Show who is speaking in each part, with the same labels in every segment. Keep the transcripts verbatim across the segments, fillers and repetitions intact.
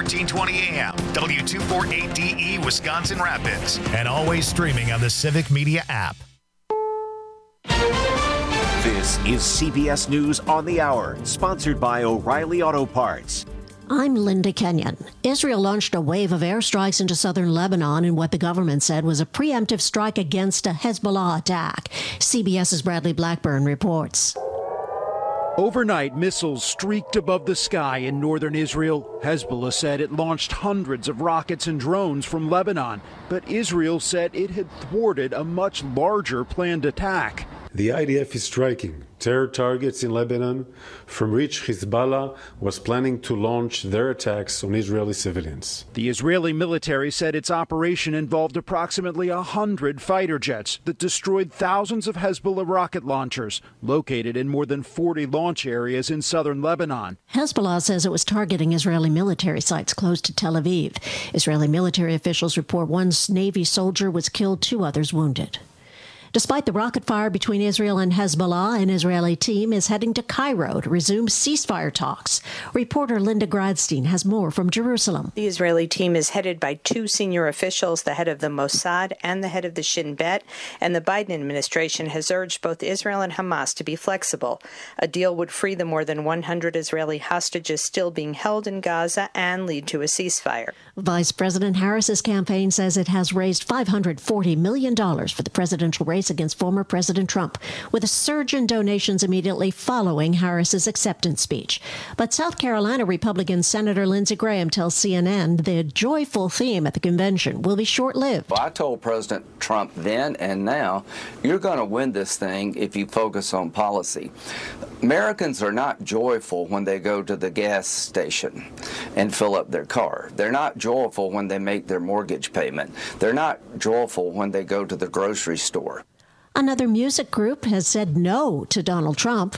Speaker 1: fourteen twenty A M, W two forty-eight D E, Wisconsin Rapids, and always streaming on the Civic Media app.
Speaker 2: This is C B S News on the Hour, sponsored by O'Reilly Auto Parts.
Speaker 3: I'm Linda Kenyon. Israel launched a wave of airstrikes into southern Lebanon in what the government said was a preemptive strike against a Hezbollah attack. CBS's Bradley Blackburn reports.
Speaker 4: Overnight, missiles streaked above the sky in northern Israel. Hezbollah said it launched hundreds of rockets and drones from Lebanon, but Israel said it had thwarted a much larger planned attack.
Speaker 5: The I D F is striking terror targets in Lebanon, from which Hezbollah was planning to launch their attacks on Israeli civilians.
Speaker 4: The Israeli military said its operation involved approximately one hundred fighter jets that destroyed thousands of Hezbollah rocket launchers located in more than forty launch areas in southern Lebanon.
Speaker 3: Hezbollah says it was targeting Israeli military sites close to Tel Aviv. Israeli military officials report one Navy soldier was killed, two others wounded. Despite the rocket fire between Israel and Hezbollah, an Israeli team is heading to Cairo to resume ceasefire talks. Reporter Linda Gradstein has more from Jerusalem.
Speaker 6: The Israeli team is headed by two senior officials, the head of the Mossad and the head of the Shin Bet, and the Biden administration has urged both Israel and Hamas to be flexible. A deal would free the more than one hundred Israeli hostages still being held in Gaza and lead to a ceasefire.
Speaker 3: Vice President Harris's campaign says it has raised five hundred forty million dollars for the presidential race against former President Trump, with a surge in donations immediately following Harris's acceptance speech. But South Carolina Republican Senator Lindsey Graham tells C N N the joyful theme at the convention will be short-lived.
Speaker 7: Well, I told President Trump then and now, you're going to win this thing if you focus on policy. Americans are not joyful when they go to the gas station and fill up their car. They're not joyful when they make their mortgage payment. They're not joyful when they go to the grocery store.
Speaker 3: Another music group has said no to Donald Trump.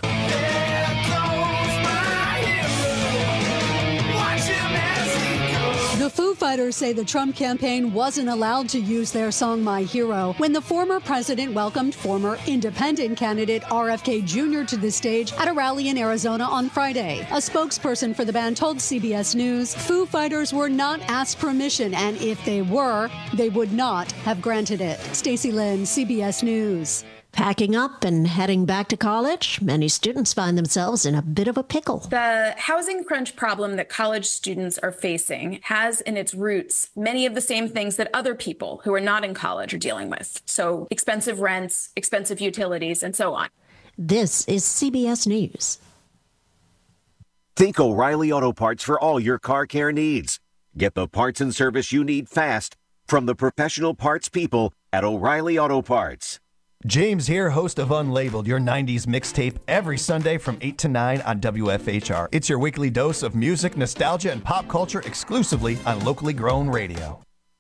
Speaker 8: The Foo Fighters say the Trump campaign wasn't allowed to use their song My Hero when the former president welcomed former independent candidate R F K Junior to the stage at a rally in Arizona on Friday. A spokesperson for the band told C B S News Foo Fighters were not asked permission, and if they were, they would not have granted it. Stacey Lynn, C B S News.
Speaker 3: Packing up and heading back to college, many students find themselves in a bit of a pickle.
Speaker 9: The housing crunch problem that college students are facing has in its roots many of the same things that other people who are not in college are dealing with. So expensive rents, expensive utilities, and so on.
Speaker 3: This is C B S News.
Speaker 2: Think O'Reilly Auto Parts for all your car care needs. Get the parts and service you need fast from the professional parts people at O'Reilly Auto Parts.
Speaker 10: James here, host of Unlabeled, your nineties mixtape, every Sunday from eight to nine on W F H R. It's your weekly dose of music, nostalgia, and pop culture exclusively on locally grown radio.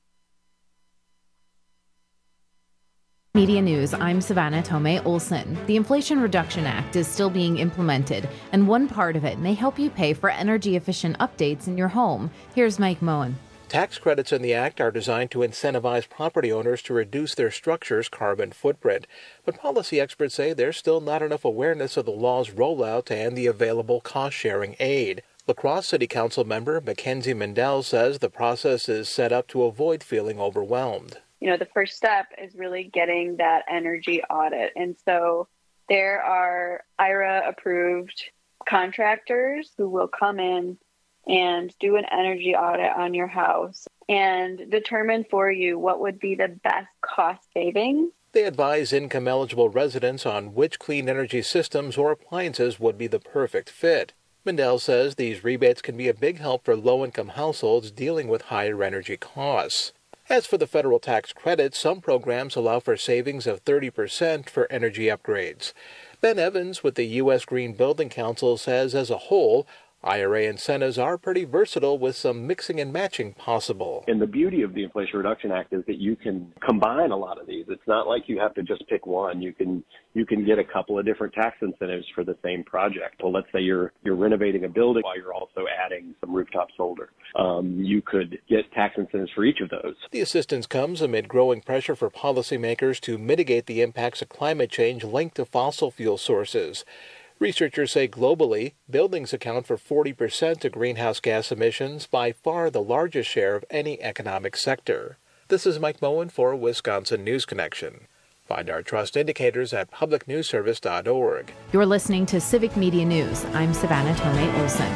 Speaker 11: Media News, I'm Savannah Tomei Olson. The Inflation Reduction Act is still being implemented, and one part of it may help you pay for energy-efficient updates in your home. Here's Mike Moen.
Speaker 12: Tax credits in the Act are designed to incentivize property owners to reduce their structure's carbon footprint. But policy experts say there's still not enough awareness of the law's rollout and the available cost-sharing aid. La Crosse City Council member Mackenzie Mendel says the process is set up to avoid feeling overwhelmed.
Speaker 13: You know, the first step is really getting that energy audit. And so there are I R A-approved contractors who will come in and do an energy audit on your house and determine for you what would be the best cost savings.
Speaker 12: They advise income-eligible residents on which clean energy systems or appliances would be the perfect fit. Mendel says these rebates can be a big help for low-income households dealing with higher energy costs. As for the federal tax credits, some programs allow for savings of thirty percent for energy upgrades. Ben Evans with the U S Green Building Council says as a whole, I R A incentives are pretty versatile with some mixing and matching possible.
Speaker 14: And the beauty of the Inflation Reduction Act is that you can combine a lot of these. It's not like you have to just pick one. You can you can get a couple of different tax incentives for the same project. Well, let's say you're you're renovating a building while you're also adding some rooftop solar. Um, you could get tax incentives for each of those.
Speaker 12: The assistance comes amid growing pressure for policymakers to mitigate the impacts of climate change linked to fossil fuel sources. Researchers say globally, buildings account for forty percent of greenhouse gas emissions, by far the largest share of any economic sector. This is Mike Moen for Wisconsin News Connection. Find our trust indicators at public news service dot org.
Speaker 11: You're listening to Civic Media News. I'm Savannah Tomei Olson.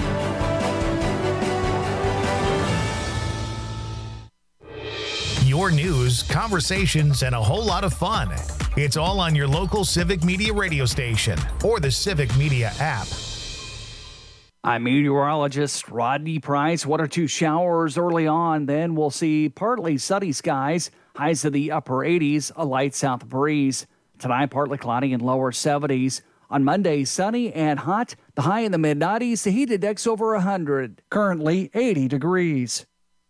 Speaker 1: Your news, conversations, and a whole lot of fun. It's all on your local Civic Media radio station or the Civic Media app.
Speaker 15: I'm meteorologist Rodney Price. One or two showers early on, then we'll see partly sunny skies, highs in the upper eighties, a light south breeze. Tonight, partly cloudy and lower seventies. On Monday, sunny and hot, the high in the mid nineties, the heat index over one hundred. Currently eighty degrees.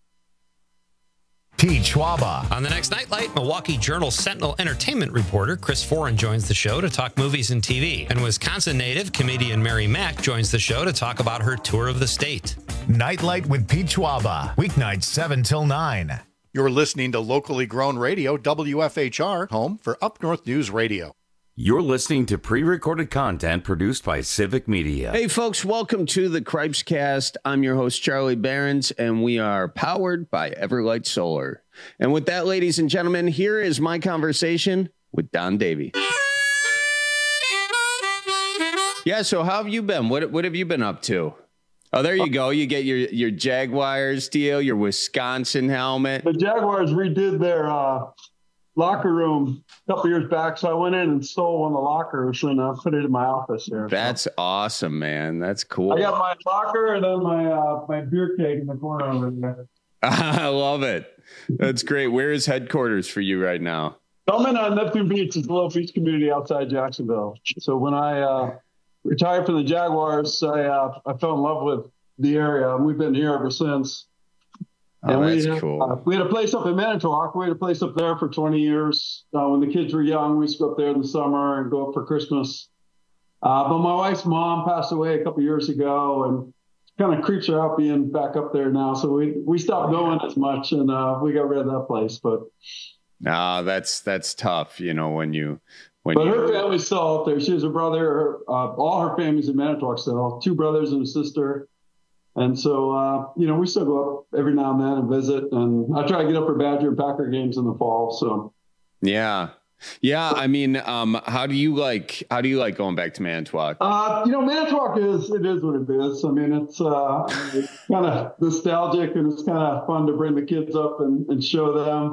Speaker 1: Pete Schwaba.
Speaker 16: On the next Nightlight, Milwaukee Journal Sentinel entertainment reporter Chris Foran joins the show to talk movies and T V. And Wisconsin native comedian Mary Mack joins the show to talk about her tour of the state.
Speaker 1: Nightlight with Pete Schwaba. Weeknights seven till nine.
Speaker 17: You're listening to locally grown radio, W F H R, home for Up North News Radio.
Speaker 18: You're listening to pre-recorded content produced by Civic Media.
Speaker 19: Hey, folks, welcome to the Cripescast. I'm your host, Charlie Behrens, and we are powered by Everlight Solar. And with that, ladies and gentlemen, here is my conversation with Don Davey. Yeah, so how have you been? What, what have you been up to? Oh, there you go. You get your, your Jaguars deal, your Wisconsin helmet.
Speaker 20: The Jaguars redid their uh, locker room a couple years back, so I went in and stole one of the lockers and uh, put it in my office here.
Speaker 19: That's so awesome, man. That's cool.
Speaker 20: I got my locker and then my uh, my beer keg in the corner over there.
Speaker 19: I love it. That's great. Where is headquarters for you right now?
Speaker 20: I'm in on Neptune Beach. It's a little beach community outside Jacksonville. So when I uh, retired from the Jaguars, I uh, I fell in love with the area, and we've been here ever since.
Speaker 19: Oh,
Speaker 20: and
Speaker 19: that's
Speaker 20: we,
Speaker 19: cool.
Speaker 20: Uh, we had a place up in Manitowoc. We had a place up there for twenty years. Uh, when the kids were young, we used to go up there in the summer and go up for Christmas. Uh, but my wife's mom passed away a couple years ago, and kind of creeps her out being back up there now. So we, we stopped going as much, and uh, we got rid of that place. But
Speaker 19: no, that's that's tough, you know, when you when.
Speaker 20: But
Speaker 19: you,
Speaker 20: her family's still up there. She has a brother. Her, uh, all her family's in Manitowoc still. Two brothers and a sister. And so, uh, you know, we still go up every now and then and visit. And I try to get up for Badger and Packer games in the fall. So,
Speaker 19: yeah, yeah. I mean, um, how do you like? How do you like going back to Manitowoc?
Speaker 20: Uh, you know, Manitowoc is it is what it is. I mean, it's, uh, it's kind of nostalgic, and it's kind of fun to bring the kids up and, and show them.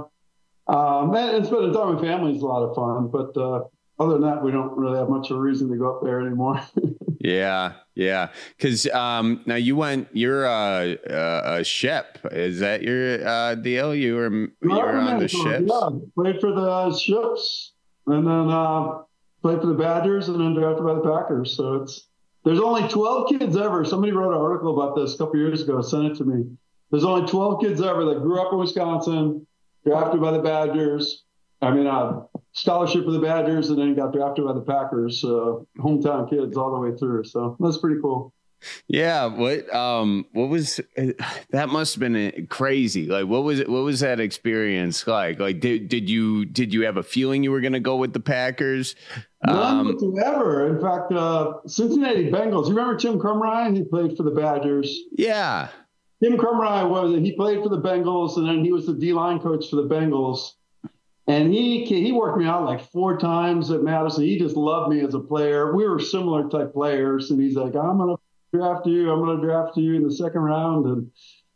Speaker 20: Um, and spending time with family is a lot of fun. But uh, other than that, we don't really have much of a reason to go up there anymore.
Speaker 19: Yeah, yeah. Because um, now you went, you're a, a, a ship. Is that your uh, deal? You were you were on the ships?
Speaker 20: Yeah, played for the ships, and then uh, played for the Badgers, and then drafted by the Packers. So it's there's only twelve kids ever. Somebody wrote an article about this a couple years ago. Sent it to me. There's only twelve kids ever that grew up in Wisconsin, drafted by the Badgers. I mean, uh, scholarship for the Badgers, and then got drafted by the Packers. Uh, hometown kids all the way through. So that's pretty cool.
Speaker 19: Yeah. What um what was that? Must have been crazy. Like, what was it? What was that experience like? Like, did did you did you have a feeling you were going to go with the Packers?
Speaker 20: None
Speaker 19: Um,
Speaker 20: whatsoever. In fact, uh, Cincinnati Bengals. You remember Tim Crumrye? He played for the Badgers.
Speaker 19: Yeah.
Speaker 20: Tim Crumrye was. He played for the Bengals, and then he was the D-line coach for the Bengals. And he he worked me out like four times at Madison. He just loved me as a player. We were similar type players, and he's like, "I'm gonna draft you. I'm gonna draft you in the second round." And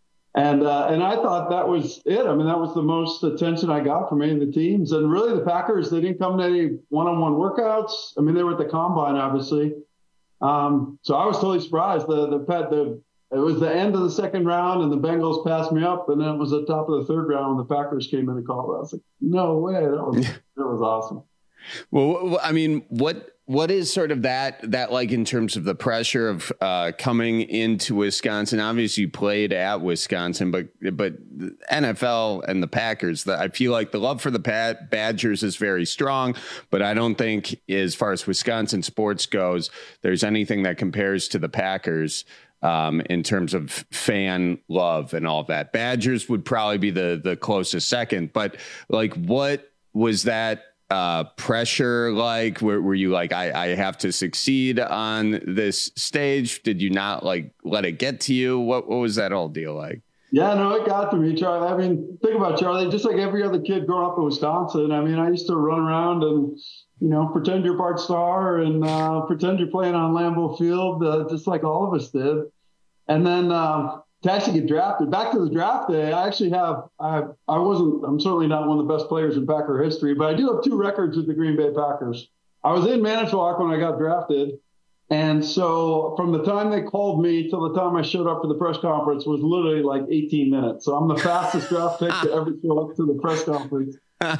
Speaker 20: and uh, and I thought that was it. I mean, that was the most attention I got from any of the teams. And really, the Packers, they didn't come to any one-on-one workouts. I mean, they were at the combine, obviously. Um, so I was totally surprised. The the the It was the end of the second round, and the Bengals passed me up, and then it was the top of the third round when the Packers came in and called. I was like, no way. That was, that was awesome.
Speaker 19: Well, I mean, what what is sort of that that like in terms of the pressure of uh, coming into Wisconsin? Obviously, you played at Wisconsin, but but the N F L and the Packers, the, I feel like the love for the Pat Badgers is very strong, but I don't think as far as Wisconsin sports goes, there's anything that compares to the Packers. Um, in terms of fan love and all that. Badgers would probably be the the closest second, but like, what was that uh, pressure like? Were, were you like, I, I have to succeed on this stage? Did you not like let it get to you? What, what was that whole deal like?
Speaker 20: Yeah, no, it got to me, Charlie. I mean, think about Charlie, just like every other kid growing up in Wisconsin. I mean, I used to run around and, you know, pretend you're Bart Starr and uh, pretend you're playing on Lambeau Field, uh, just like all of us did. And then uh, to actually get drafted, back to the draft day, I actually have, I, I wasn't, I'm certainly not one of the best players in Packer history, but I do have two records with the Green Bay Packers. I was in Manitowoc when I got drafted. And so from the time they called me till the time I showed up for the press conference was literally like eighteen minutes. So I'm the fastest draft pick to ever show up to the press conference.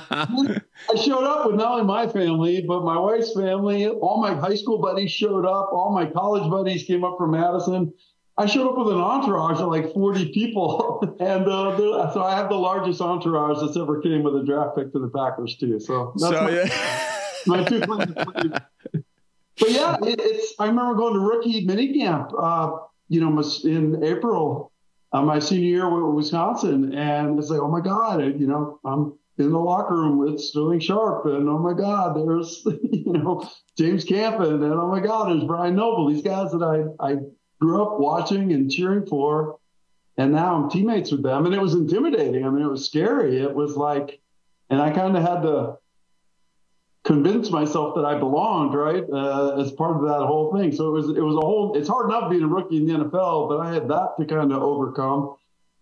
Speaker 20: I showed up with not only my family, but my wife's family. All my high school buddies showed up. All my college buddies came up from Madison. I showed up with an entourage of like forty people. and uh, so I have the largest entourage that's ever came with a draft pick to the Packers too. So that's
Speaker 19: so,
Speaker 20: my,
Speaker 19: yeah.
Speaker 20: my two claims. But yeah, it, it's. I remember going to rookie minicamp, uh, you know, in April, uh, my senior year with Wisconsin, and it's like, oh my God, you know, I'm in the locker room with Sterling Sharp, and oh my God, there's, you know, James Campen, and oh my God, there's Brian Noble, these guys that I I grew up watching and cheering for, and now I'm teammates with them, and it was intimidating. I mean, it was scary. It was like, and I kind of had to convince myself that I belonged, right, uh, as part of that whole thing. So it was it was a whole, it's hard enough being a rookie in the N F L, but I had that to kind of overcome.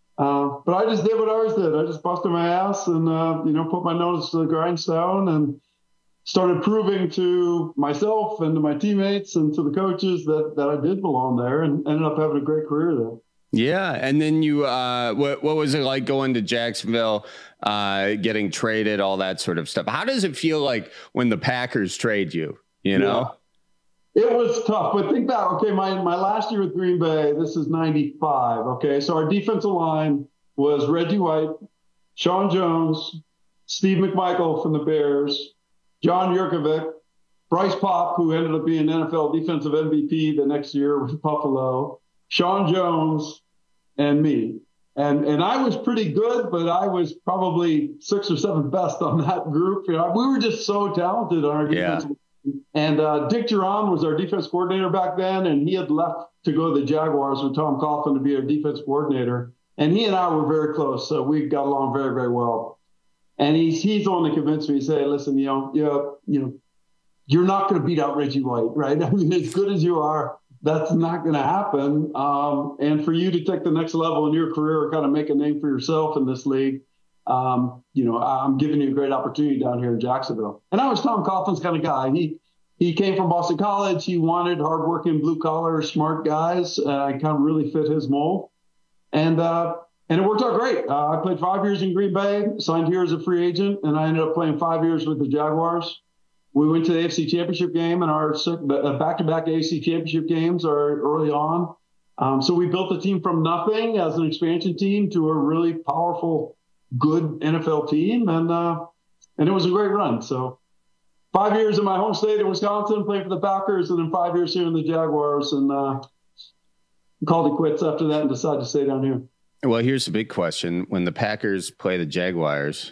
Speaker 20: Uh, but I just did what I always did. I just busted my ass and, uh, you know, put my nose to the grindstone and started proving to myself and to my teammates and to the coaches that, that I did belong there, and ended up having a great career there.
Speaker 19: Yeah. And then you, uh, what, what was it like going to Jacksonville, uh, getting traded, all that sort of stuff? How does it feel like when the Packers trade you, you know?
Speaker 20: Yeah. It was tough, but think back, okay, my, my last year with Green Bay, this is ninety-five. Okay. So our defensive line was Reggie White, Sean Jones, Steve McMichael from the Bears, John Yurkovich, Bryce Pop, who ended up being N F L defensive M V P the next year with Buffalo, Sean Jones, and me. And and I was pretty good, but I was probably sixth or seventh best on that group. You know, we were just so talented on our defense. Yeah. And uh, Dick Duran was our defense coordinator back then, and he had left to go to the Jaguars with Tom Coughlin to be our defense coordinator. And he and I were very close, so we got along very, very well. And he's he's the one that convinced me. He said, "Listen, you know, you know, you know, you're not going to beat out Reggie White, right? I mean, as good as you are, that's not going to happen. Um, and for you to take the next level in your career or kind of make a name for yourself in this league, um, you know, I'm giving you a great opportunity down here in Jacksonville." And I was Tom Coughlin's kind of guy. He he came from Boston College. He wanted hardworking, blue-collar, smart guys. Uh, I kind of really fit his mold. And uh, and it worked out great. Uh, I played five years in Green Bay, signed here as a free agent, and I ended up playing five years with the Jaguars. We went to the A F C Championship game, and our back-to-back A F C Championship games are early on. Um, so we built the team from nothing as an expansion team to a really powerful, good N F L team, and uh, and it was a great run. So five years in my home state in Wisconsin, playing for the Packers, and then five years here in the Jaguars, and uh, called it quits after that and decided to stay down here.
Speaker 19: Well, here's the big question. When the Packers play the Jaguars,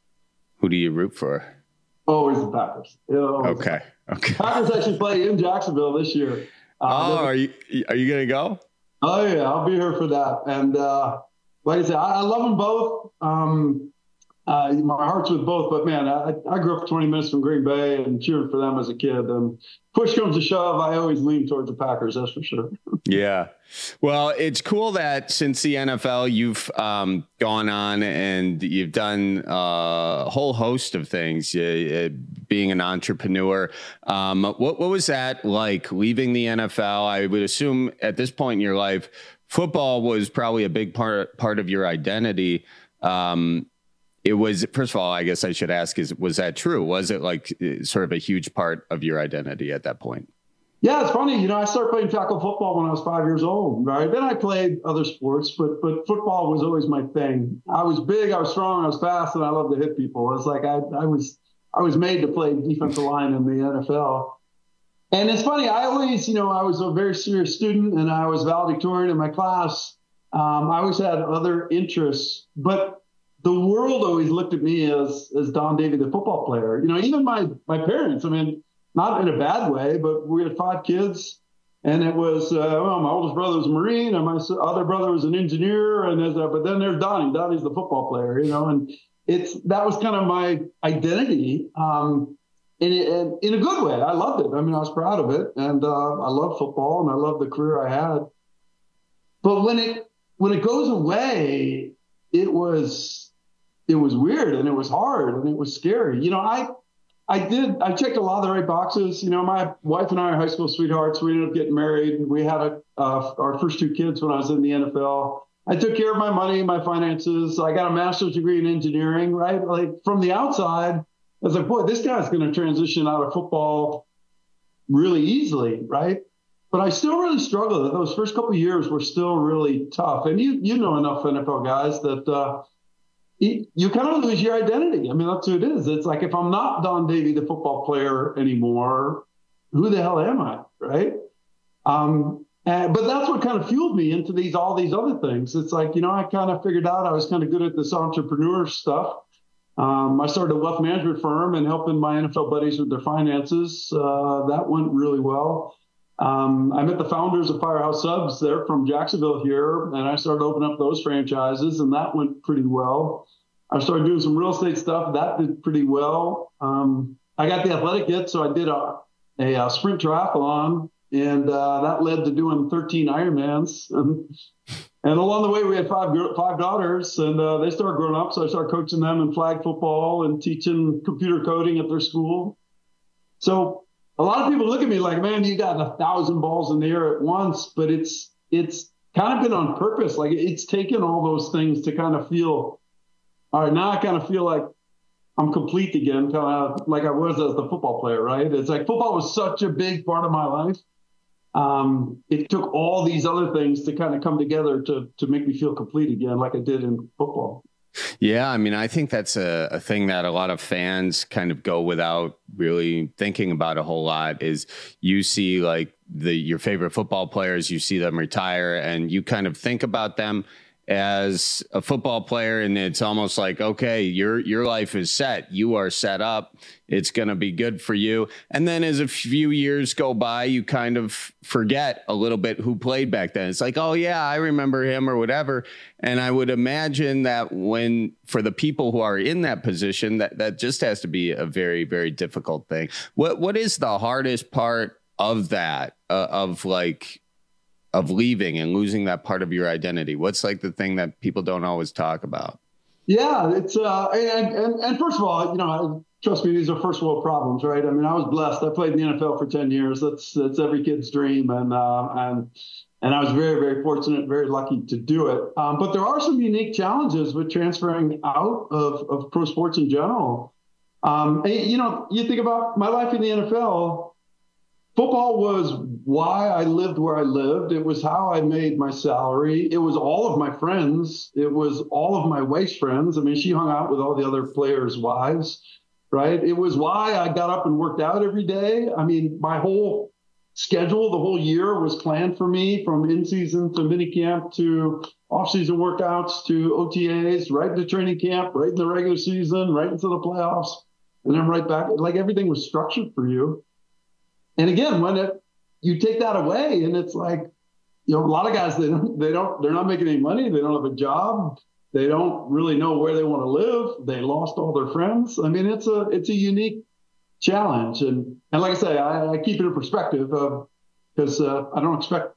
Speaker 19: who do you root for?
Speaker 20: Always the Packers.
Speaker 19: Okay. Okay.
Speaker 20: Packers actually play in Jacksonville this year.
Speaker 19: Uh, oh, are you are you gonna go?
Speaker 20: Oh yeah, I'll be here for that. And uh, like I said, I, I love them both. Um, uh, my heart's with both. But man, I, I grew up twenty minutes from Green Bay and cheered for them as a kid. And push comes to shove, I always lean towards the Packers. That's for sure.
Speaker 19: Yeah. Well, it's cool that since the N F L, you've um, gone on and you've done a whole host of things, uh, being an entrepreneur. Um, what, what was that like leaving the N F L? I would assume at this point in your life, football was probably a big part, part of your identity. Um, it was, first of all, I guess I should ask, is, was that true? Was it like sort of a huge part of your identity at that point?
Speaker 20: Yeah, it's funny. You know, I started playing tackle football when I was five years old, right? Then I played other sports, but but football was always my thing. I was big, I was strong, I was fast, and I loved to hit people. It's like I, I was I was made to play defensive line in the N F L. And it's funny, I always, you know, I was a very serious student, and I was valedictorian in my class. Um, I always had other interests, but the world always looked at me as as Don Davey, the football player. You know, even my my parents. I mean, not in a bad way, but we had five kids, and it was uh, well, my oldest brother was a Marine, and my other brother was an engineer, and there's a, but then there's Donnie. Donnie's the football player. You know, and it's that was kind of my identity. Um, In, in, in a good way. I loved it. I mean, I was proud of it. And uh, I love football and I love the career I had. But when it when it goes away, it was it was weird and it was hard and it was scary. You know, I I did I checked a lot of the right boxes. You know, my wife and I are high school sweethearts. We ended up getting married. And we had a, uh, our first two kids when I was in the N F L. I took care of my money, my finances. I got a master's degree in engineering, right? Like from the outside, I was like, boy, this guy's going to transition out of football really easily, right? But I still really struggled. Those first couple of years were still really tough. And you you know enough N F L guys that uh, you, you kind of lose your identity. I mean, that's who it is. It's like, if I'm not Don Davey, the football player anymore, who the hell am I, right? Um, and, but that's what kind of fueled me into these all these other things. It's like, you know, I kind of figured out I was kind of good at this entrepreneur stuff. Um, I started a wealth management firm and helping my N F L buddies with their finances. Uh, that went really well. Um, I met the founders of Firehouse Subs. They're from Jacksonville here, and I started opening up those franchises, and that went pretty well. I started doing some real estate stuff. That did pretty well. Um, I got the athletic itch, so I did a, a, a sprint triathlon, and uh, that led to doing thirteen Ironmans. And, And along the way, we had five five daughters, and uh, they started growing up. So I started coaching them in flag football and teaching computer coding at their school. So a lot of people look at me like, man, you got a thousand balls in the air at once. But it's it's kind of been on purpose. Like, it's taken all those things to kind of feel, all right, now I kind of feel like I'm complete again, kind of like I was as the football player, right? It's like football was such a big part of my life. Um, it took all these other things to kind of come together to to make me feel complete again, like I did in football.
Speaker 19: Yeah, I mean, I think that's a, a thing that a lot of fans kind of go without really thinking about a whole lot. Is you see like the your favorite football players, you see them retire, and you kind of think about them as a football player, and it's almost like, okay, your your life is set. You are set up. It's going to be good for you. And then as a few years go by, you kind of forget a little bit who played back then. It's like, oh, yeah, I remember him or whatever. And I would imagine that when for the people who are in that position, that, that just has to be a very, very difficult thing. What What is the hardest part of that, uh, of like, of leaving and losing that part of your identity? What's like the thing that people don't always talk about?
Speaker 20: Yeah, it's uh, and, and and first of all, you know, trust me, these are first world problems, right? I mean, I was blessed. I played in the N F L for ten years. That's that's every kid's dream, and uh, and and I was very very fortunate, very lucky to do it. Um, but there are some unique challenges with transferring out of of pro sports in general. Um, and, you know, you think about my life in the N F L. Football was why I lived where I lived. It was how I made my salary. It was all of my friends. It was all of my wife's friends. I mean, she hung out with all the other players' wives, right? It was why I got up and worked out every day. I mean, my whole schedule, the whole year was planned for me, from in-season to minicamp to off-season workouts to O T As, right into training camp, right in the regular season, right into the playoffs, and then right back. Like, everything was structured for you. And again, when it, you take that away, and it's like, you know, a lot of guys, they don't, they don't, they're not making any money. They don't have a job. They don't really know where they want to live. They lost all their friends. I mean, it's a, it's a unique challenge. And, and like I say, I, I keep it in perspective because uh, uh, I don't expect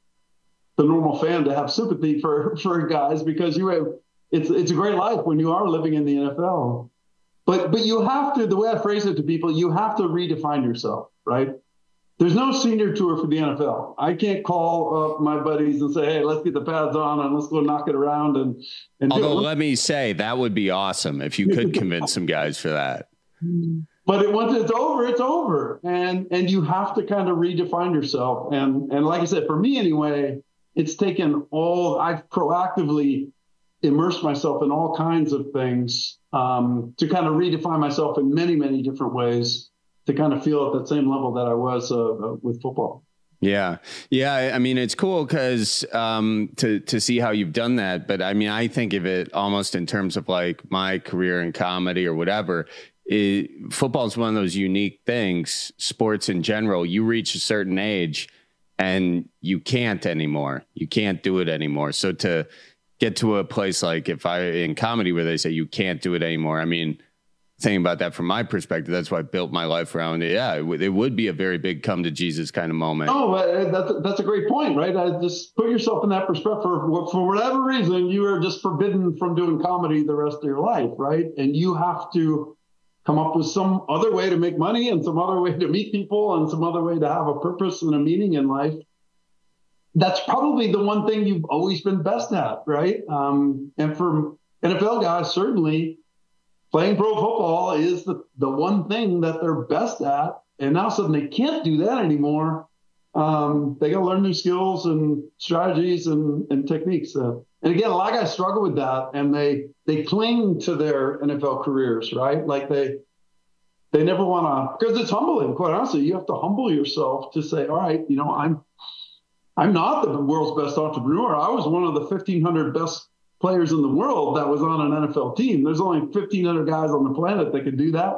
Speaker 20: the normal fan to have sympathy for, for guys, because you have, it's, it's a great life when you are living in the N F L. But, but you have to, the way I phrase it to people, you have to redefine yourself, right? There's no senior tour for the N F L. I can't call up my buddies and say, hey, let's get the pads on and let's go knock it around. And, and
Speaker 19: although let me say, that would be awesome if you could convince some guys for that.
Speaker 20: But it, once it's over, it's over. And and you have to kind of redefine yourself. And and like I said, for me anyway, it's taken all, I've proactively immersed myself in all kinds of things um, to kind of redefine myself in many, many different ways, to kind of feel at that same level that I was uh, with football.
Speaker 19: Yeah. Yeah. I mean, it's cool because um, to, to see how you've done that. But I mean, I think of it almost in terms of like my career in comedy or whatever. It, football is one of those unique things, sports in general. You reach a certain age and you can't anymore. You can't do it anymore. So to get to a place like if I in comedy where they say you can't do it anymore, I mean, thinking about that from my perspective, that's why I built my life around it. Yeah, it, w- it would be a very big come to Jesus kind of moment.
Speaker 20: Oh, that's, that's a great point, right? I just put yourself in that perspective. For, for whatever reason, you are just forbidden from doing comedy the rest of your life, right? And you have to come up with some other way to make money and some other way to meet people and some other way to have a purpose and a meaning in life. That's probably the one thing you've always been best at, right? Um, and for N F L guys, certainly, playing pro football is the, the one thing that they're best at. And now suddenly they can't do that anymore. Um, they got to learn new skills and strategies and, and techniques. Uh, and again, a lot of guys struggle with that, and they they cling to their N F L careers, right? Like they they never want to, because it's humbling, quite honestly. You have to humble yourself to say, all right, you know, I'm I'm not the world's best entrepreneur. I was one of the fifteen hundred best players in the world that was on an N F L team. There's only fifteen hundred guys on the planet that can do that.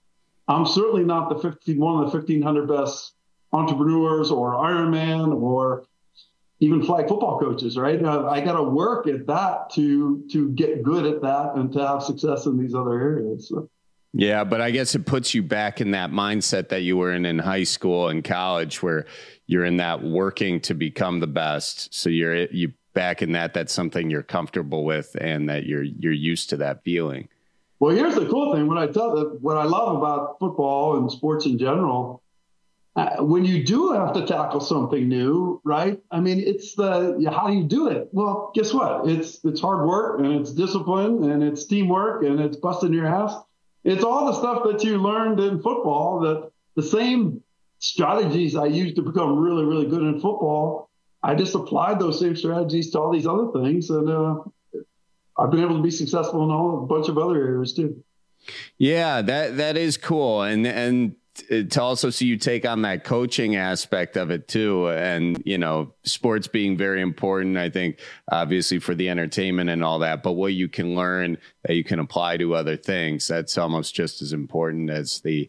Speaker 20: I'm certainly not the fifteen, one of the fifteen hundred best entrepreneurs or Ironman or even flag football coaches, right? Uh, I got to work at that to to get good at that and to have success in these other areas. So.
Speaker 19: Yeah, but I guess it puts you back in that mindset that you were in in high school and college, where you're in that working to become the best. So you're you back in that. That's something you're comfortable with, and that you're you're used to that feeling.
Speaker 20: Well, here's the cool thing. What I tell what I love about football and sports in general. Uh, when you do have to tackle something new, right? I mean, it's the how do you do it? Well, guess what? It's it's hard work and it's discipline and it's teamwork and it's busting your ass. It's all the stuff that you learned in football, that the same strategies I used to become really, really good in football. I just applied those same strategies to all these other things, and uh, I've been able to be successful in all a bunch of other areas too.
Speaker 19: Yeah, that that is cool, and and. To also see you take on that coaching aspect of it too. And, you know, sports being very important, I think, obviously for the entertainment and all that, but what you can learn that you can apply to other things, that's almost just as important as the,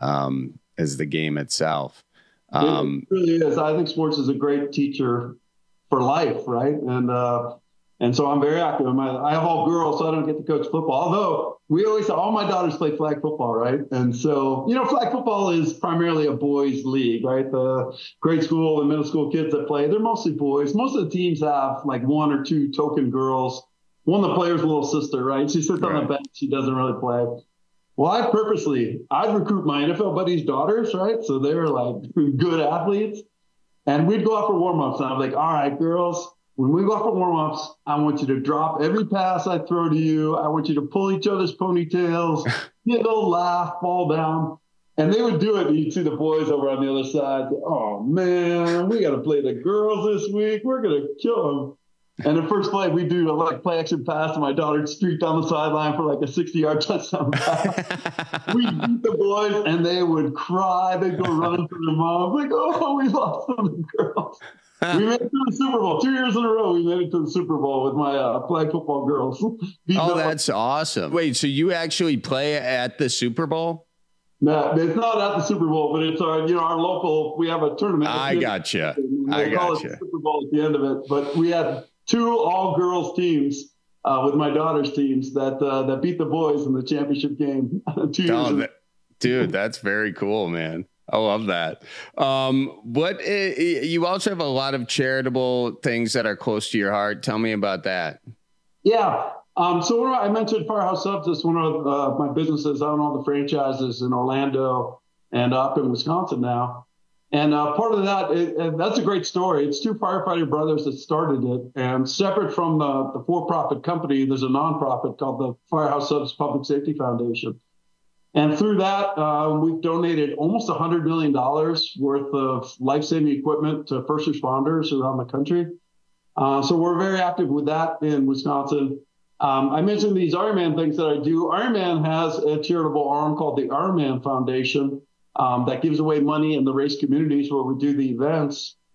Speaker 19: um, as the game itself. Um,
Speaker 20: it really is. I think sports is a great teacher for life. Right. And, uh, and so I'm very active. My, I have all girls, so I don't get to coach football. Although we always say all my daughters play flag football, right? And so, you know, flag football is primarily a boys' league, right? The grade school and middle school kids that play, they're mostly boys. Most of the teams have like one or two token girls. One of the players' little sister, right? She sits right on the bench. She doesn't really play. Well, I purposely, I'd recruit my N F L buddies' daughters, right? So they were like good athletes. And we'd go out for warm-ups. And I'm like, all right, girls, when we go out for warm-ups, I want you to drop every pass I throw to you. I want you to pull each other's ponytails, giggle, laugh, fall down. And they would do it. And you'd see the boys over on the other side. Oh, man, we got to play the girls this week. We're going to kill them. And the first play, we do a like play action pass, and my daughter streaked down the sideline for like a sixty-yard touchdown pass. We beat the boys, and they would cry. They'd go running to their mom. Like, oh, we lost to the girls. We made it to the Super Bowl. Two years in a row, we made it to the Super Bowl with my uh, flag football girls.
Speaker 19: Oh, that's awesome. Wait, so you actually play at the Super Bowl?
Speaker 20: No, it's not at the Super Bowl, but it's our, you know, our local, we have a tournament.
Speaker 19: I gotcha. I gotcha.
Speaker 20: It Super Bowl at the end of it. But we had two all-girls teams uh, with my daughter's teams that uh, that beat the boys in the championship game two years
Speaker 19: oh,
Speaker 20: ago.
Speaker 19: That, dude, that's very cool, man. I love that. Um, what uh, you also have a lot of charitable things that are close to your heart. Tell me about that.
Speaker 20: Yeah. Um, so what I mentioned Firehouse Subs is one of uh, my businesses. I own all the franchises in Orlando and up in Wisconsin now. And uh, part of that, it, and that's a great story. It's two firefighter brothers that started it. And separate from the, the for-profit company, there's a nonprofit called the Firehouse Subs Public Safety Foundation. And through that, uh, we've donated almost one hundred million dollars worth of life-saving equipment to first responders around the country. Uh, so we're very active with that in Wisconsin. Um, I mentioned these Ironman things that I do. Ironman has a charitable arm called the Ironman Foundation um, that gives away money in the race communities where we do the events.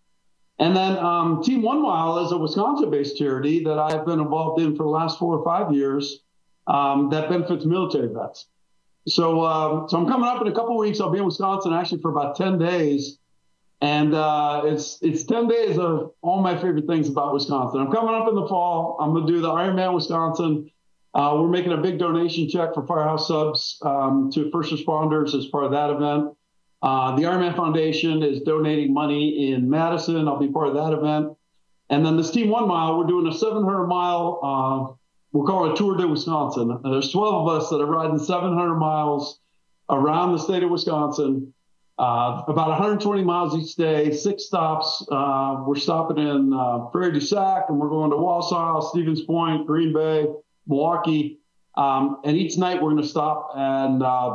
Speaker 20: And then um, Team One Mile is a Wisconsin-based charity that I've been involved in for the last four or five years um, that benefits military vets. So, um, so I'm coming up in a couple of weeks. I'll be in Wisconsin actually for about ten days. And uh, it's it's ten days of all my favorite things about Wisconsin. I'm coming up in the fall. I'm going to do the Ironman Wisconsin. Uh, we're making a big donation check for Firehouse Subs um, to first responders as part of that event. Uh, the Ironman Foundation is donating money in Madison. I'll be part of that event. And then this Team One Mile, we're doing a seven hundred mile, uh, we'll call it a Tour de Wisconsin. And there's twelve of us that are riding seven hundred miles around the state of Wisconsin, uh, about one hundred twenty miles each day, six stops. Uh, we're stopping in uh, Prairie du Sac, and we're going to Wausau, Stevens Point, Green Bay, Milwaukee. Um, and each night we're going to stop and uh,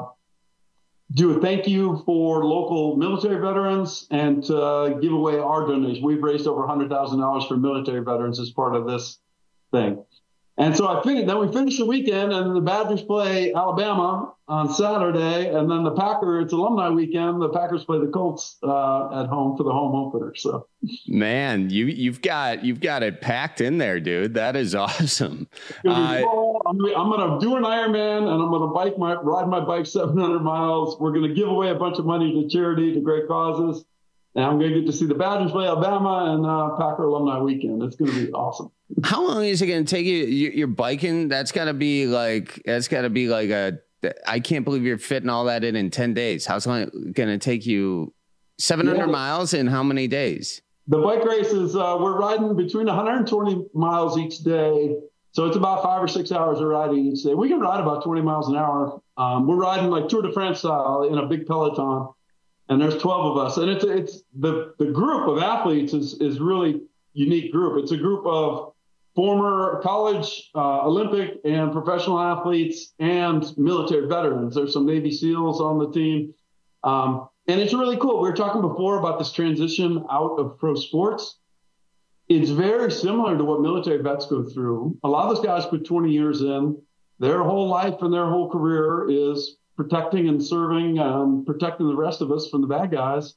Speaker 20: do a thank you for local military veterans and to uh, give away our donation. We've raised over one hundred thousand dollars for military veterans as part of this thing. And so I finished, then we finish the weekend, and the Badgers play Alabama on Saturday, and then the Packers, it's alumni weekend, the Packers play the Colts uh, at home for the home opener. So,
Speaker 19: man, you you've got you've got it packed in there, dude. That is awesome.
Speaker 20: Uh, I'm, I'm going to do an Ironman, and I'm going to bike my ride my bike seven hundred miles. We're going to give away a bunch of money to charity, to great causes, and I'm going to get to see the Badgers play Alabama and uh, Packer alumni weekend. It's going to be awesome.
Speaker 19: How long is it going to take you? You're biking. That's got to be like, that's got to be like a, I can't believe you're fitting all that in in ten days. How's it going to take you seven hundred yeah. miles in how many days?
Speaker 20: The bike race is, uh, we're riding between one hundred twenty miles each day. So it's about five or six hours of riding each day. We can ride about twenty miles an hour. Um, we're riding like Tour de France style in a big peloton, and there's twelve of us. And it's, it's the, the group of athletes is, is really unique group. It's a group of former college, uh, Olympic, and professional athletes and military veterans. There's some Navy SEALs on the team. Um, and it's really cool. We were talking before about this transition out of pro sports. It's very similar to what military vets go through. A lot of those guys put twenty years in. Their whole life and their whole career is protecting and serving, um, protecting the rest of us from the bad guys.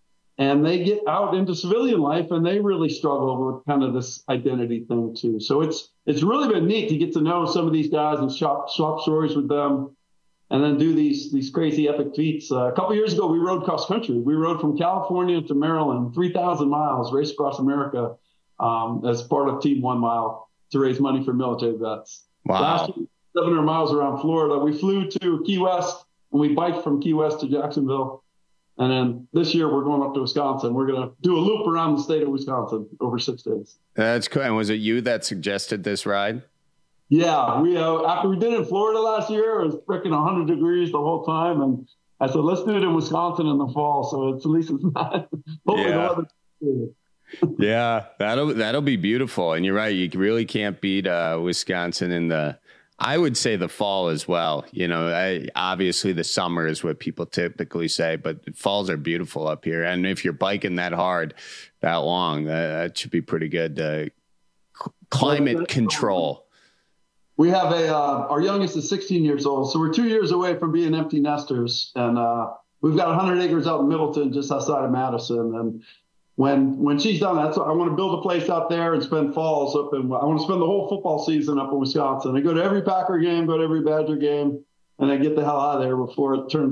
Speaker 20: And they get out into civilian life, and they really struggle with kind of this identity thing too. So it's it's really been neat to get to know some of these guys and swap, swap stories with them, and then do these these crazy epic feats. Uh, a couple years ago, we rode cross country. We rode from California to Maryland, three thousand miles, raced across America um, as part of Team One Mile to raise money for military vets.
Speaker 19: Wow.
Speaker 20: Last year, seven hundred miles around Florida. We flew to Key West, and we biked from Key West to Jacksonville. And then this year we're going up to Wisconsin. We're going to do a loop around the state of Wisconsin over six days.
Speaker 19: That's cool. And was it you that suggested this ride?
Speaker 20: Yeah, we uh, after we did it in Florida last year, it was freaking one hundred degrees the whole time, and I said, let's do it in Wisconsin in the fall. So it's at least it's not. Hopefully
Speaker 19: yeah.
Speaker 20: the weather's
Speaker 19: yeah, that'll that'll be beautiful. And you're right, you really can't beat uh, Wisconsin in the. I would say the fall as well. You know, I, obviously the summer is what people typically say, but falls are beautiful up here. And if you're biking that hard, that long, that, that should be pretty good. Uh, c- climate control.
Speaker 20: We have a, uh, our youngest is sixteen years old. So we're two years away from being empty nesters. And uh, we've got one hundred acres out in Middleton, just outside of Madison. And When when she's done that, so I want to build a place out there and spend falls up, and I want to spend the whole football season up in Wisconsin. I go to every Packer game, go to every Badger game, and then get the hell out of there before it turns.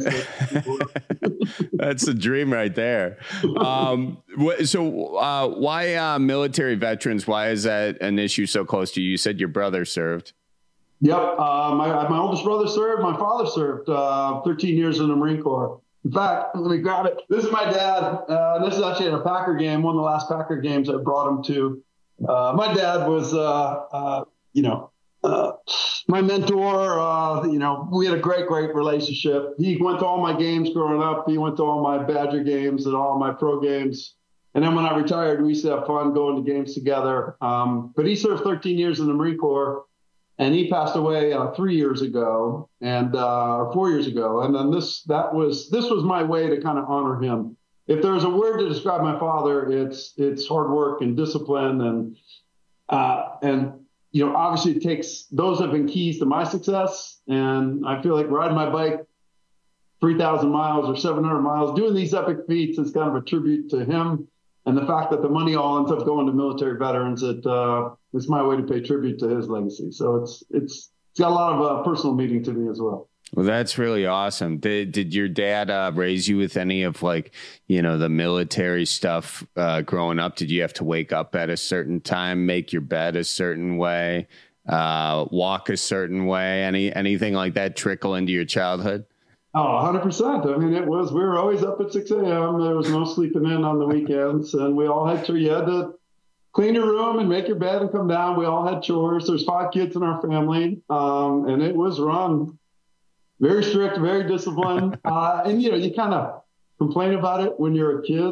Speaker 20: To-
Speaker 19: That's the dream right there. Um, so uh, why uh, military veterans? Why is that an issue so close to you? You said your brother served.
Speaker 20: Yep, uh, my my oldest brother served. My father served uh, thirteen years in the Marine Corps. In fact, let me grab it. This is my dad. Uh, this is actually at a Packer game, one of the last Packer games I brought him to. Uh, my dad was, uh, uh, you know, uh, my mentor. Uh, you know, we had a great, great relationship. He went to all my games growing up. He went to all my Badger games and all my pro games. And then when I retired, we used to have fun going to games together. Um, but he served thirteen years in the Marine Corps. And he passed away uh, three years ago, and uh, or four years ago. And then this that was this was my way to kind of honor him. If there's a word to describe my father, it's it's hard work and discipline, and uh, and you know obviously it takes those have been keys to my success. And I feel like riding my bike three thousand miles or seven hundred miles, doing these epic feats is kind of a tribute to him And the fact that the money all ends up going to military veterans, it uh, it's my way to pay tribute to his legacy. So it's it's it's got a lot of uh, personal meaning to me as well.
Speaker 19: Well, that's really awesome. Did did your dad uh, raise you with any of like, you know, the military stuff uh, growing up? Did you have to wake up at a certain time, make your bed a certain way, uh, walk a certain way? Any anything like that trickle into your childhood?
Speaker 20: Oh, one hundred percent. I mean, it was, we were always up at six a.m. There was no sleeping in on the weekends. And we all had to, you had to clean your room and make your bed and come down. We all had chores. There's five kids in our family. Um, and it was run very strict, very disciplined. Uh, and, you know, you kind of complain about it when you're a kid.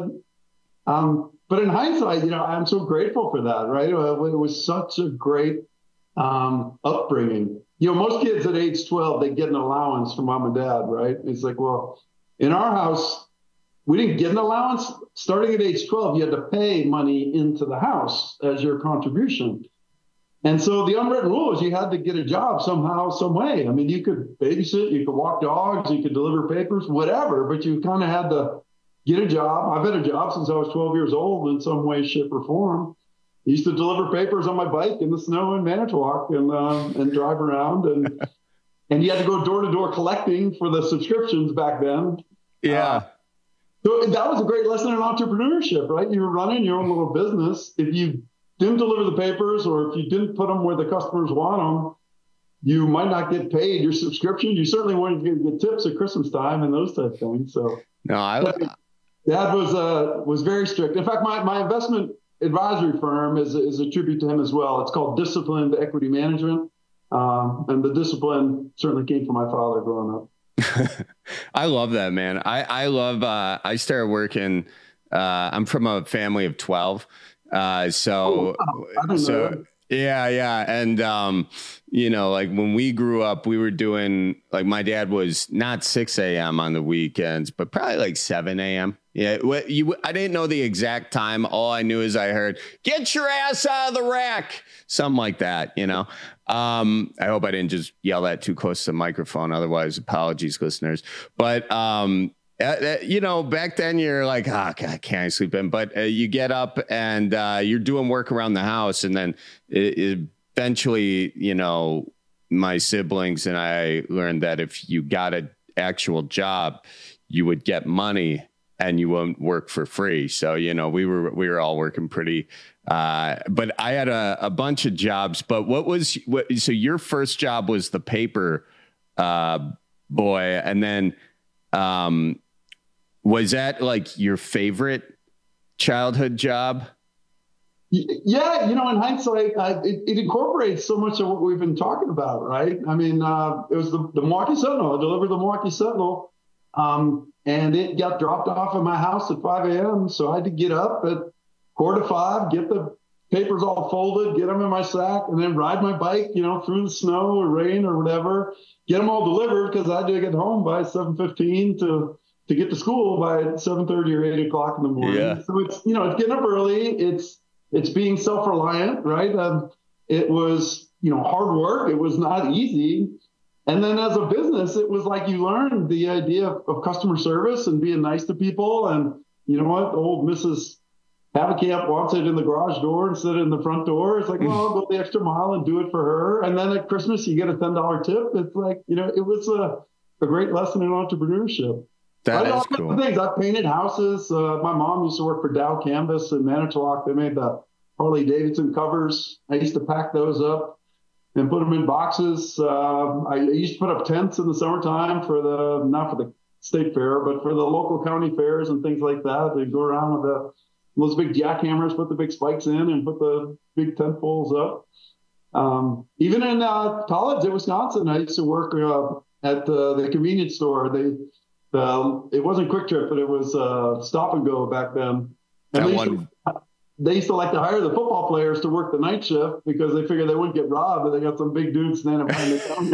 Speaker 20: Um, but in hindsight, you know, I'm so grateful for that, right? It was such a great um, upbringing. You know, most kids at age twelve, they get an allowance from mom and dad, right? It's like, well, in our house, we didn't get an allowance. Starting at age twelve, you had to pay money into the house as your contribution. And so the unwritten rule is you had to get a job somehow, some way. I mean, you could babysit, you could walk dogs, you could deliver papers, whatever, but you kind of had to get a job. I've had a job since I was twelve years old in some way, shape, or form. I used to deliver papers on my bike in the snow in Manitowoc and um, and drive around, and and you had to go door to door collecting for the subscriptions back then.
Speaker 19: Yeah.
Speaker 20: Uh, so that was a great lesson in entrepreneurship, right? You were running your own little business. If you didn't deliver the papers, or if you didn't put them where the customers want them, you might not get paid your subscription. You certainly weren't going to get tips at Christmas time and those type of things. So
Speaker 19: no, I
Speaker 20: Dad was uh, was very strict. In fact, my my investment advisory firm is, is a tribute to him as well. It's called Disciplined Equity Management. Um, and the discipline certainly came from my father growing up.
Speaker 19: I love that, man. I, I love, uh, I started working, uh, I'm from a family of twelve. Uh, so,
Speaker 20: oh, wow.
Speaker 19: so yeah, yeah. And, um, you know, like when we grew up, we were doing, like my dad was not six a.m. on the weekends, but probably like seven a.m. Yeah, you, I didn't know the exact time. All I knew is I heard, get your ass out of the rack. Something like that, you know. Um, I hope I didn't just yell that too close to the microphone. Otherwise, apologies, listeners. But, um, uh, you know, back then you're like, oh, God, can't I sleep in? But uh, you get up and uh, you're doing work around the house. And then it, it eventually, you know, my siblings and I learned that if you got an actual job, you would get money and you won't work for free. So, you know, we were, we were all working pretty, uh, but I had a, a bunch of jobs, but what was, what, so your first job was the paper, uh, boy. And then, um, was that like your favorite childhood job?
Speaker 20: Yeah. You know, in hindsight, uh, it, it incorporates so much of what we've been talking about, right? I mean, uh, it was the, the Milwaukee Sentinel. I delivered the Milwaukee Sentinel. Um, and it got dropped off at my house at five a.m. So I had to get up at quarter to five, get the papers all folded, get them in my sack, and then ride my bike, you know, through the snow or rain or whatever, get them all delivered because I had to get home by seven fifteen to, to get to school by seven thirty or eight o'clock in the morning.
Speaker 19: Yeah.
Speaker 20: So it's, you know, it's getting up early. It's, it's being self-reliant, right? Um, it was, you know, hard work. It was not easy. And then as a business, it was like you learned the idea of, of customer service and being nice to people. And you know what? Old Missus Haverkamp wants it in the garage door instead of in the front door. It's like, well, I'll go the extra mile and do it for her. And then at Christmas, you get a ten dollar tip. It's like, you know, it was a, a great lesson in entrepreneurship.
Speaker 19: That
Speaker 20: I
Speaker 19: is cool.
Speaker 20: Things. I painted houses. Uh, my mom used to work for Dow Canvas in Manitowoc. They made the Harley Davidson covers. I used to pack those up and put them in boxes. Uh, I used to put up tents in the summertime for the, not for the state fair, but for the local county fairs and things like that. They'd go around with the, those big jackhammers, put the big spikes in and put the big tent poles up. Um, even in uh, college in Wisconsin, I used to work uh, at the, the convenience store. They, the, it wasn't Quick Trip, but it was uh, Stop and Go back then. And
Speaker 19: that
Speaker 20: they
Speaker 19: one.
Speaker 20: used to, They used to like to hire the football players to work the night shift because they figured they wouldn't get robbed, but they got some big dudes standing behind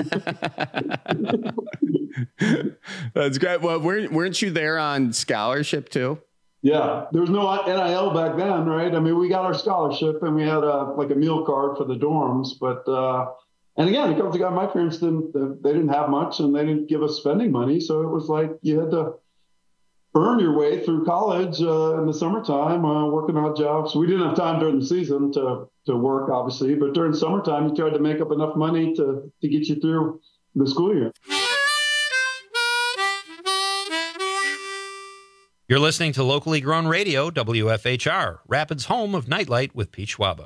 Speaker 20: the counter.
Speaker 19: That's great. Well, weren't, weren't you there on scholarship too?
Speaker 20: Yeah, there was no N I L back then, right? I mean, we got our scholarship and we had a, like a meal card for the dorms, but uh, and again, it comes to God, my parents didn't, they didn't have much and they didn't give us spending money, so it was like you had to earn your way through college uh, in the summertime, uh, working odd jobs. We didn't have time during the season to to work, obviously, but during summertime, you tried to make up enough money to, to get you through the school year.
Speaker 16: You're listening to locally grown radio, W F H R, Rapids' home of Nightlight with Pete Schwaba.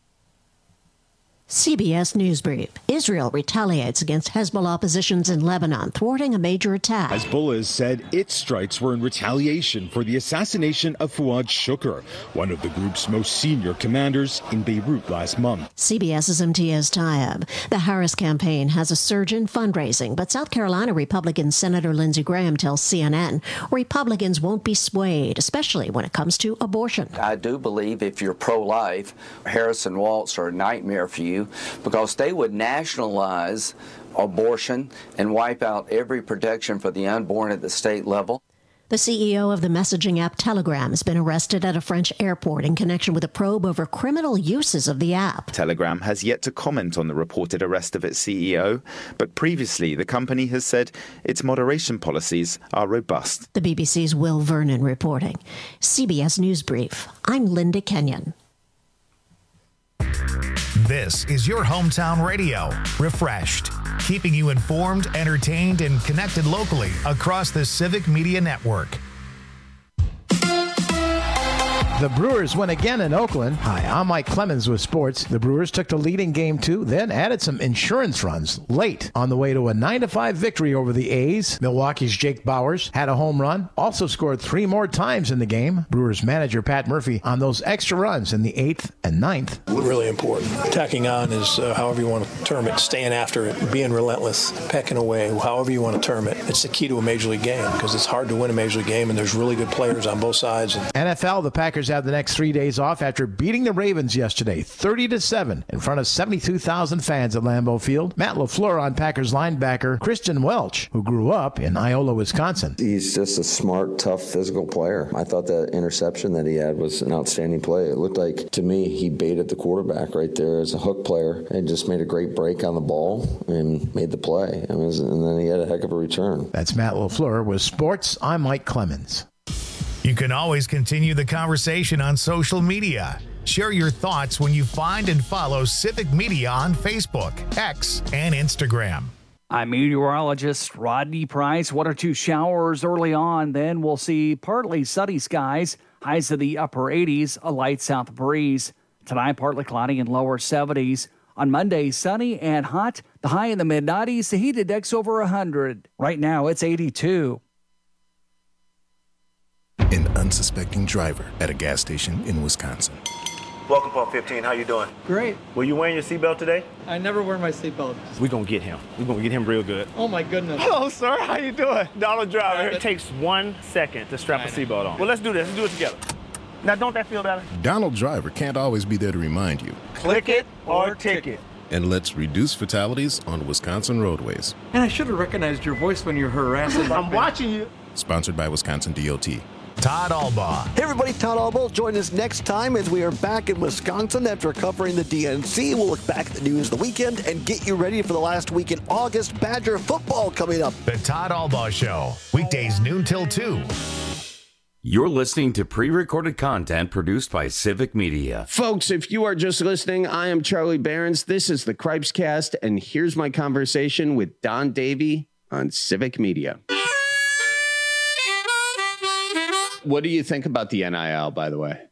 Speaker 3: C B S News Brief. Israel retaliates against Hezbollah positions in Lebanon, thwarting a major attack.
Speaker 21: Hezbollah has said its strikes were in retaliation for the assassination of Fuad Shukr, one of the group's most senior commanders, in Beirut last month.
Speaker 3: CBS's Imtiaz Tayeb. The Harris campaign has a surge in fundraising, but South Carolina Republican Senator Lindsey Graham tells C N N Republicans won't be swayed, especially when it comes to abortion.
Speaker 7: I do believe if you're pro-life, Harris and Walz are a nightmare for you, because they would nationalize abortion and wipe out every protection for the unborn at the state level.
Speaker 3: The C E O of the messaging app Telegram has been arrested at a French airport in connection with a probe over criminal uses of the app.
Speaker 22: Telegram has yet to comment on the reported arrest of its C E O, but previously the company has said its moderation policies are robust.
Speaker 3: The B B C's Will Vernon reporting. C B S News Brief. I'm Linda Kenyon.
Speaker 1: This is your hometown radio, refreshed, keeping you informed, entertained, and connected locally across the Civic Media Network.
Speaker 23: The Brewers win again in Oakland. Hi, I'm Mike Clemens with sports. The Brewers took the lead in game two, then added some insurance runs late on the way to a nine to five victory over the A's. Milwaukee's Jake Bauers had a home run, also scored three more times in the game. Brewers manager Pat Murphy on those extra runs in the eighth and ninth.
Speaker 24: Really important. Tacking on is uh, however you want to term it, staying after it, being relentless, pecking away, however you want to term it. It's the key to a major league game because it's hard to win a major league game and there's really good players on both sides.
Speaker 23: N F L, the Packers have the next three days off after beating the Ravens yesterday, thirty to seven, in front of seventy-two thousand fans at Lambeau Field. Matt LaFleur on Packers linebacker Christian Welch, who grew up in Iola, Wisconsin.
Speaker 25: He's just a smart, tough, physical player. I thought that interception that he had was an outstanding play. It looked like, to me, he baited the quarterback right there as a hook player and just made a great break on the ball and made the play. And, was, and then he had a heck of a return.
Speaker 23: That's Matt LaFleur with sports. I'm Mike Clemens.
Speaker 1: You can always continue the conversation on social media. Share your thoughts when you find and follow Civic Media on Facebook, X, and Instagram.
Speaker 15: I'm meteorologist Rodney Price. One or two showers early on, then we'll see partly sunny skies, highs of the upper eighties, a light south breeze. Tonight, partly cloudy and lower seventies. On Monday, sunny and hot, the high in the mid nineties, the heat index over one hundred. Right now, it's eighty-two.
Speaker 26: An unsuspecting driver at a gas station in Wisconsin.
Speaker 27: Welcome, Pump fifteen. How you doing?
Speaker 28: Great.
Speaker 27: Were you wearing your seatbelt today?
Speaker 28: I never wear my seatbelt.
Speaker 27: We're going to get him. We're going to get him real good.
Speaker 28: Oh, my goodness.
Speaker 27: Hello, sir. How you doing? Donald Driver. It takes one second to strap a seatbelt on. Well, let's do this. Let's do it together. Now, don't that feel better?
Speaker 26: Donald Driver can't always be there to remind you.
Speaker 27: Click it or ticket.
Speaker 26: And let's reduce fatalities on Wisconsin roadways.
Speaker 28: And I should have recognized your voice when you're harassing me.
Speaker 27: I'm watching you.
Speaker 26: Sponsored by Wisconsin D O T.
Speaker 1: Todd Albaugh.
Speaker 29: Hey everybody, Todd Albaugh. Join us next time as we are back in Wisconsin after covering the D N C. We'll look back at the news of the weekend and get you ready for the last week in August. Badger football coming up.
Speaker 1: The Todd Albaugh Show, weekdays noon till two.
Speaker 18: You're listening to pre-recorded content produced by Civic Media.
Speaker 19: Folks, if you are just listening, I am Charlie Behrens. This is the Cripes Cast, and here's my conversation with Don Davey on Civic Media. What do you think about the N I L, by the way?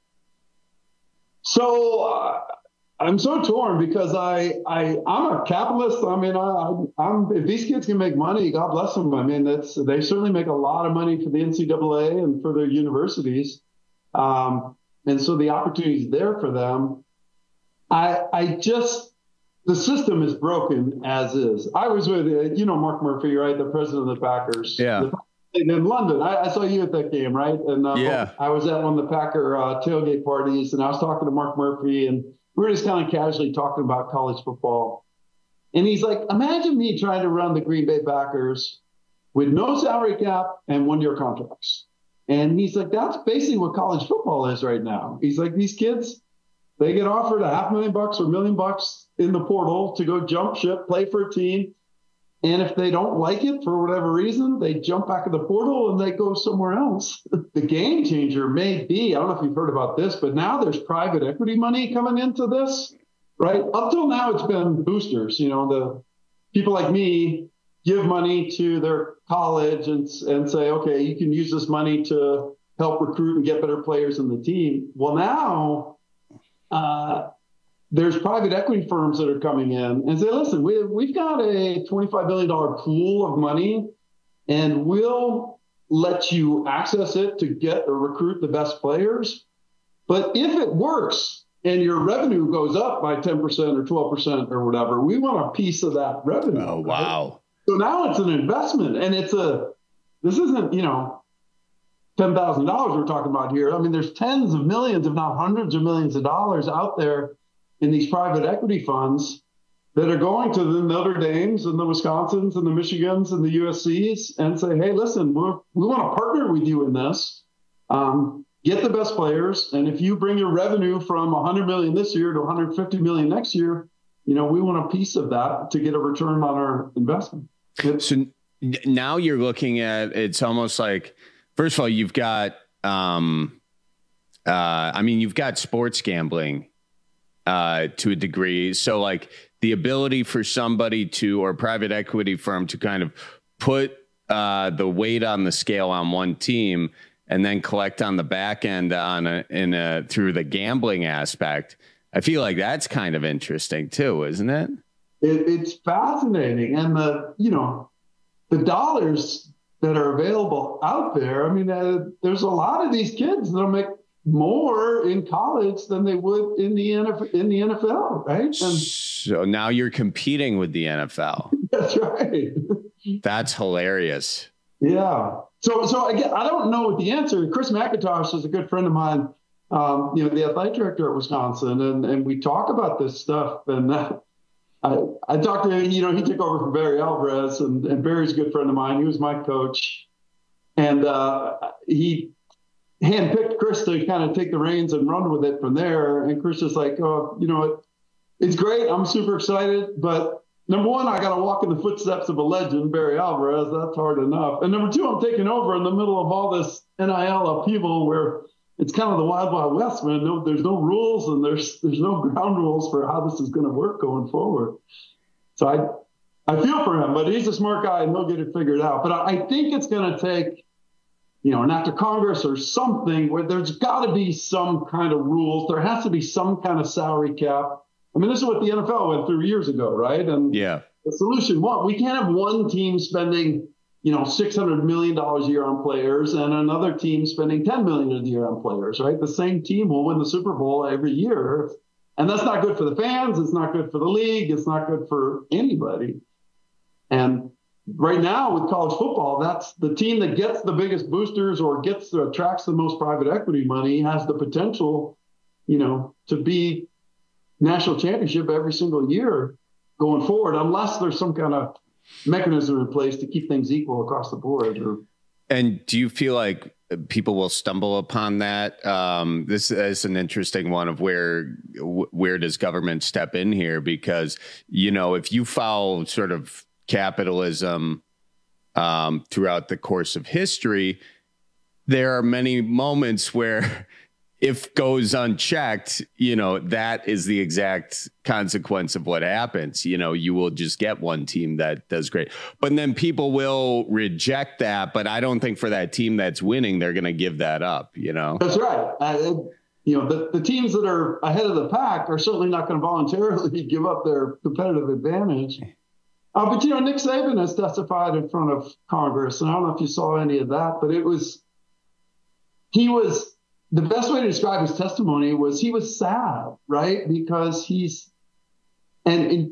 Speaker 20: So uh, I'm so torn because I, I, I'm a capitalist. I mean, I, I'm, if these kids can make money, God bless them. I mean, that's, they certainly make a lot of money for the N C double A and for their universities. Um, and so the opportunity is there for them. I, I just, the system is broken as is. I was with, uh, you know, Mark Murphy, right? The president of the Packers.
Speaker 19: Yeah.
Speaker 20: The, in London. I, I saw you at that game, right? And uh,
Speaker 19: yeah.
Speaker 20: I was at one of the Packer uh, tailgate parties, and I was talking to Mark Murphy, and we were just kind of casually talking about college football. And he's like, imagine me trying to run the Green Bay Packers with no salary cap and one-year contracts. And he's like, that's basically what college football is right now. He's like, these kids, they get offered a half million bucks or a million bucks in the portal to go jump ship, play for a team. And if they don't like it for whatever reason, they jump back in the portal and they go somewhere else. The game changer may be, I don't know if you've heard about this, but now there's private equity money coming into this, right? Up till now, it's been boosters. You know, the people like me give money to their college and, and say, okay, you can use this money to help recruit and get better players in the team. Well, now, uh, there's private equity firms that are coming in and say, listen, we, we've got a twenty-five billion dollars pool of money, and we'll let you access it to get or recruit the best players. But if it works and your revenue goes up by ten percent or twelve percent or whatever, we want a piece of that revenue.
Speaker 19: Oh, wow.
Speaker 20: Right? So now it's an investment, and it's a, this isn't, you know, ten thousand dollars we're talking about here. I mean, there's tens of millions, if not hundreds of millions of dollars out there in these private equity funds that are going to the Notre Dames and the Wisconsins and the Michigans and the U S Cs and say, hey, listen, we're, we want to partner with you in this. Um, get the best players. And if you bring your revenue from one hundred million this year to one hundred fifty million next year, you know, we want a piece of that to get a return on our investment.
Speaker 19: So now you're looking at, it's almost like, first of all, you've got, um, uh, I mean, you've got sports gambling uh, to a degree. So like the ability for somebody to, or private equity firm to kind of put uh, the weight on the scale on one team and then collect on the back end on a, in a, through the gambling aspect. I feel like that's kind of interesting too, isn't it?
Speaker 20: it it's fascinating. And the, you know, the dollars that are available out there. I mean, uh, there's a lot of these kids that'll make more in college than they would in the N F L, in the N F L, right? And
Speaker 19: so now you're competing with the N F L.
Speaker 20: That's right.
Speaker 19: That's hilarious.
Speaker 20: Yeah. So, so again, I don't know what the answer. Chris McIntosh is a good friend of mine. Um, you know, the athletic director at Wisconsin, and and we talk about this stuff. And uh, I I talked to him. You know, he took over for Barry Alvarez, and, and Barry's a good friend of mine. He was my coach, and uh, he handpicked Chris to kind of take the reins and run with it from there. And Chris is like, oh, you know, it, it's great. I'm super excited. But number one, I got to walk in the footsteps of a legend, Barry Alvarez. That's hard enough. And number two, I'm taking over in the middle of all this N I L upheaval where it's kind of the wild, wild west, man. No, there's no rules and there's there's no ground rules for how this is going to work going forward. So I I feel for him, but he's a smart guy and he'll get it figured out. But I, I think it's going to take, you know, an act of Congress or something where there's got to be some kind of rules. There has to be some kind of salary cap. I mean, this is what the N F L went through years ago, right? And
Speaker 19: yeah,
Speaker 20: the solution, what? We can't have one team spending, you know, six hundred million dollars a year on players and another team spending ten million dollars a year on players, right? The same team will win the Super Bowl every year. And that's not good for the fans. It's not good for the league. It's not good for anybody. And right now with college football, that's the team that gets the biggest boosters or gets to attracts the most private equity money has the potential, you know, to be national championship every single year going forward, unless there's some kind of mechanism in place to keep things equal across the board. Or,
Speaker 19: and do you feel like people will stumble upon that? Um, this is an interesting one of where where does government step in here? Because, you know, if you follow sort of capitalism um, throughout the course of history, there are many moments where if goes unchecked, you know, that is the exact consequence of what happens. You know, you will just get one team that does great, but then people will reject that. But I don't think for that team that's winning, they're going to give that up, you know?
Speaker 20: That's right. Uh, you know, the, the teams that are ahead of the pack are certainly not going to voluntarily give up their competitive advantage. Uh, but, you know, Nick Saban has testified in front of Congress, and I don't know if you saw any of that, but it was, he was, the best way to describe his testimony was he was sad, right? Because he's, and, and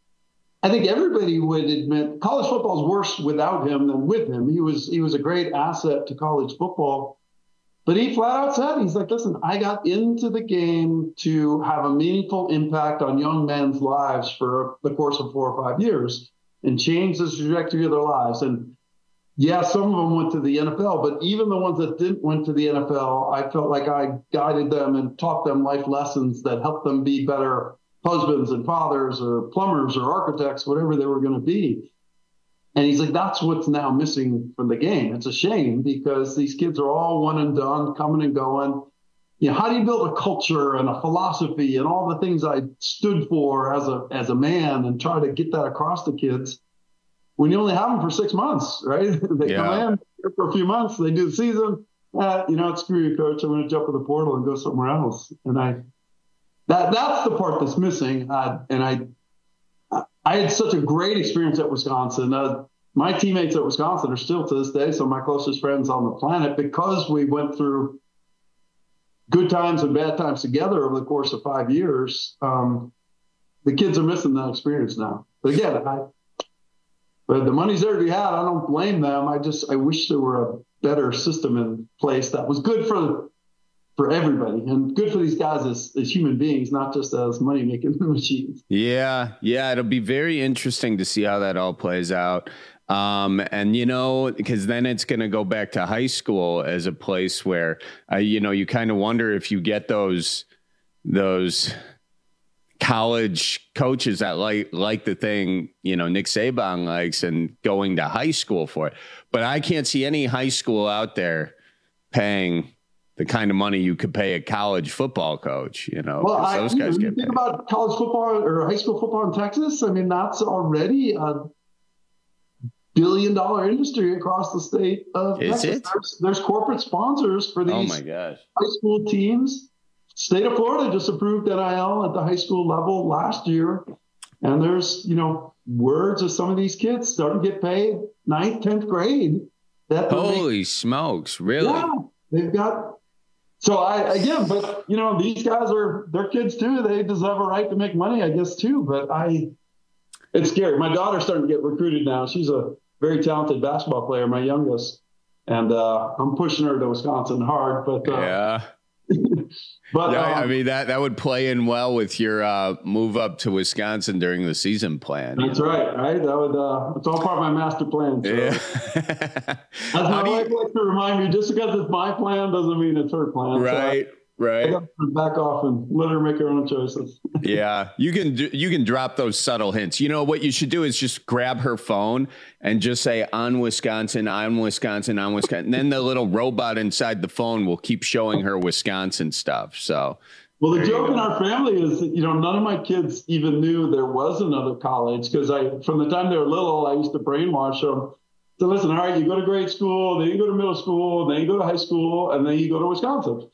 Speaker 20: I think everybody would admit college football is worse without him than with him. He was, he was a great asset to college football, but he flat out said, he's like, listen, I got into the game to have a meaningful impact on young men's lives for the course of four or five years and change the trajectory of their lives. And yeah, some of them went to the N F L, but even the ones that didn't went to the N F L, I felt like I guided them and taught them life lessons that helped them be better husbands and fathers or plumbers or architects, whatever they were going to be. And he's like, that's what's now missing from the game. It's a shame because these kids are all one and done, coming and going. You know, how do you build a culture and a philosophy and all the things I stood for as a as a man and try to get that across to kids when you only have them for six months, right? They yeah. come in here for a few months, they do the season. Uh, you know, it's screw you, coach. I'm going to jump in the portal and go somewhere else. And I, that that's the part that's missing. Uh, and I. I had such a great experience at Wisconsin. Uh, my teammates at Wisconsin are still to this day some of my closest friends on the planet because we went through good times and bad times together over the course of five years. Um, the kids are missing that experience now. But again, I, but the money's there to be had. I don't blame them. I just I wish there were a better system in place that was good for for everybody and good for these guys as, as human beings, not just as money-making machines.
Speaker 19: Yeah, yeah, it'll be very interesting to see how that all plays out. Um, and, you know, because then it's going to go back to high school as a place where, uh, you know, you kind of wonder if you get those those college coaches that like like the thing, you know, Nick Saban likes and going to high school for it. But I can't see any high school out there paying the kind of money you could pay a college football coach, you know,
Speaker 20: well, I,
Speaker 19: those
Speaker 20: you
Speaker 19: guys
Speaker 20: know,
Speaker 19: get
Speaker 20: you think
Speaker 19: paid.
Speaker 20: about college football or high school football in Texas. I mean, that's already a billion dollar industry across the state of
Speaker 19: Is
Speaker 20: Texas.
Speaker 19: it?
Speaker 20: There's, there's corporate sponsors for these
Speaker 19: Oh my gosh.
Speaker 20: high school teams. State of Florida just approved N I L at the high school level last year. And there's, you know, words of some of these kids starting to get paid ninth, tenth grade. That
Speaker 19: Holy
Speaker 20: make,
Speaker 19: smokes. Really?
Speaker 20: Yeah, they've got. So I, again, but you know, these guys are, they're kids too. They deserve a right to make money, I guess too. But I, it's scary. My daughter's starting to get recruited now. She's a very talented basketball player, my youngest. And uh, I'm pushing her to Wisconsin hard, but uh,
Speaker 19: yeah.
Speaker 20: But
Speaker 19: yeah,
Speaker 20: um,
Speaker 19: I mean, that, that would play in well with your uh, move up to Wisconsin during the season plan.
Speaker 20: That's know? right, right? That would, uh, it's all part of my master plan. So. Yeah. That's my wife likes to remind me, just because it's my plan doesn't mean it's her plan.
Speaker 19: Right,
Speaker 20: so
Speaker 19: right.
Speaker 20: I got to back off and let her make her own choices.
Speaker 19: Yeah, you can do, you can drop those subtle hints. You know, what you should do is just grab her phone and just say, on Wisconsin, on Wisconsin, on Wisconsin. And then the little robot inside the phone will keep showing her Wisconsin stuff. So,
Speaker 20: well, the joke in our family is that, you know, none of my kids even knew there was another college because I, from the time they were little, I used to brainwash them. So listen, all right, you go to grade school, then you go to middle school, then you go to high school, and then you go to Wisconsin.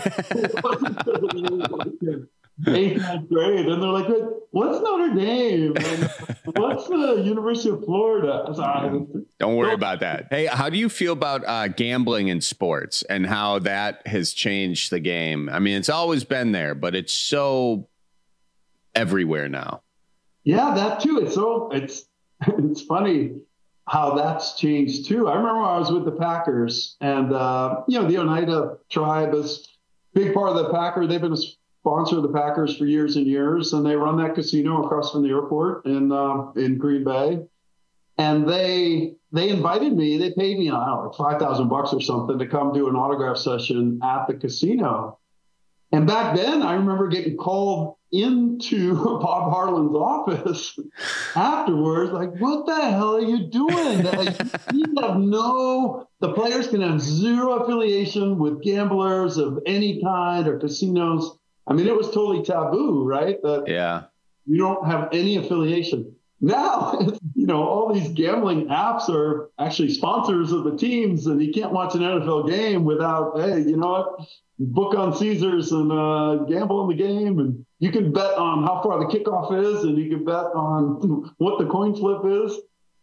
Speaker 20: Eighth, ninth grade, and they're like, "What's Notre Dame? And what's the University of Florida?" Sorry.
Speaker 19: Don't worry about that. Hey, how do you feel about uh, gambling in sports and how that has changed the game? I mean, it's always been there, but it's so everywhere now.
Speaker 20: Yeah, that too. It's so it's it's funny how that's changed too. I remember when I was with the Packers, and uh, you know, the Oneida tribe is a big part of the Packer. They've been a sponsor of the Packers for years and years, and they run that casino across from the airport in uh, in Green Bay. And they they invited me. They paid me, I don't know, like five thousand bucks or something to come do an autograph session at the casino. And back then, I remember getting called into Bob Harlan's office afterwards, like, "What the hell are you doing? Like, you have no. The players can have zero affiliation with gamblers of any kind or casinos." I mean, it was totally taboo, right? That
Speaker 19: yeah.
Speaker 20: You don't have any affiliation. Now, you know, all these gambling apps are actually sponsors of the teams, and you can't watch an N F L game without, hey, you know what? Book on Caesars and uh, gamble on the game, and you can bet on how far the kickoff is, and you can bet on what the coin flip is.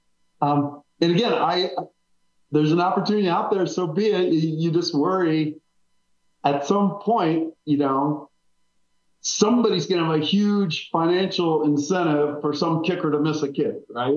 Speaker 20: Um, and again, I there's an opportunity out there, so be it. You, you just worry at some point, you know, somebody's going to have a huge financial incentive for some kicker to miss a kick, right?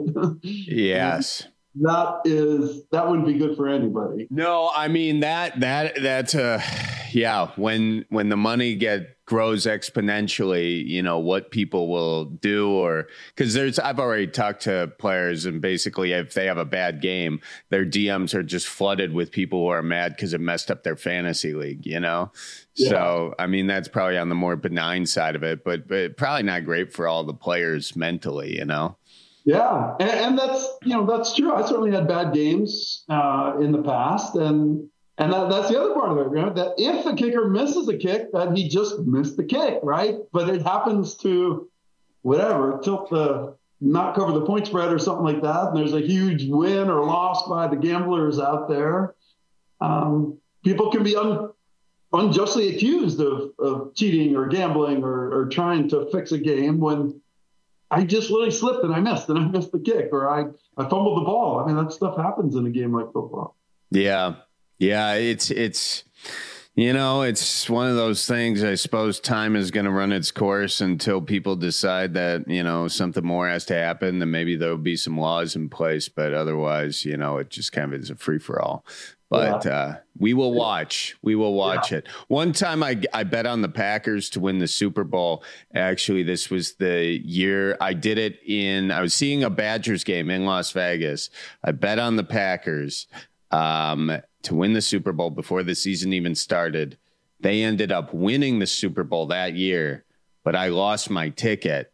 Speaker 19: Yes.
Speaker 20: That is, that wouldn't be good for anybody.
Speaker 19: No, I mean, that, that, that's a, yeah, when, when the money get grows exponentially, you know, what people will do, or because there's, I've already talked to players, and basically if they have a bad game, their D Ms are just flooded with people who are mad because it messed up their fantasy league, you know? Yeah. So, I mean, that's probably on the more benign side of it, but, but probably not great for all the players mentally, you know?
Speaker 20: Yeah, and, and that's you know that's true. I certainly had bad games uh, in the past, and and that, that's the other part of it. You know, that if the kicker misses a kick, that he just missed the kick, right? But it happens to whatever tilt the not cover the point spread or something like that, and there's a huge win or loss by the gamblers out there. Um, people can be un, unjustly accused of, of cheating or gambling or, or trying to fix a game when I just literally slipped and I missed and I missed the kick or I, I fumbled the ball. I mean, that stuff happens in a game like football.
Speaker 19: Yeah. Yeah. It's, it's, you know, it's one of those things. I suppose time is going to run its course until people decide that, you know, something more has to happen. Then maybe there'll be some laws in place, but otherwise, you know, it just kind of is a free for all. But yeah. uh, we will watch. We will watch yeah. it. One time I, I bet on the Packers to win the Super Bowl. Actually, this was the year I did it in, I was seeing a Badgers game in Las Vegas. I bet on the Packers um, to win the Super Bowl before the season even started. They ended up winning the Super Bowl that year, but I lost my ticket.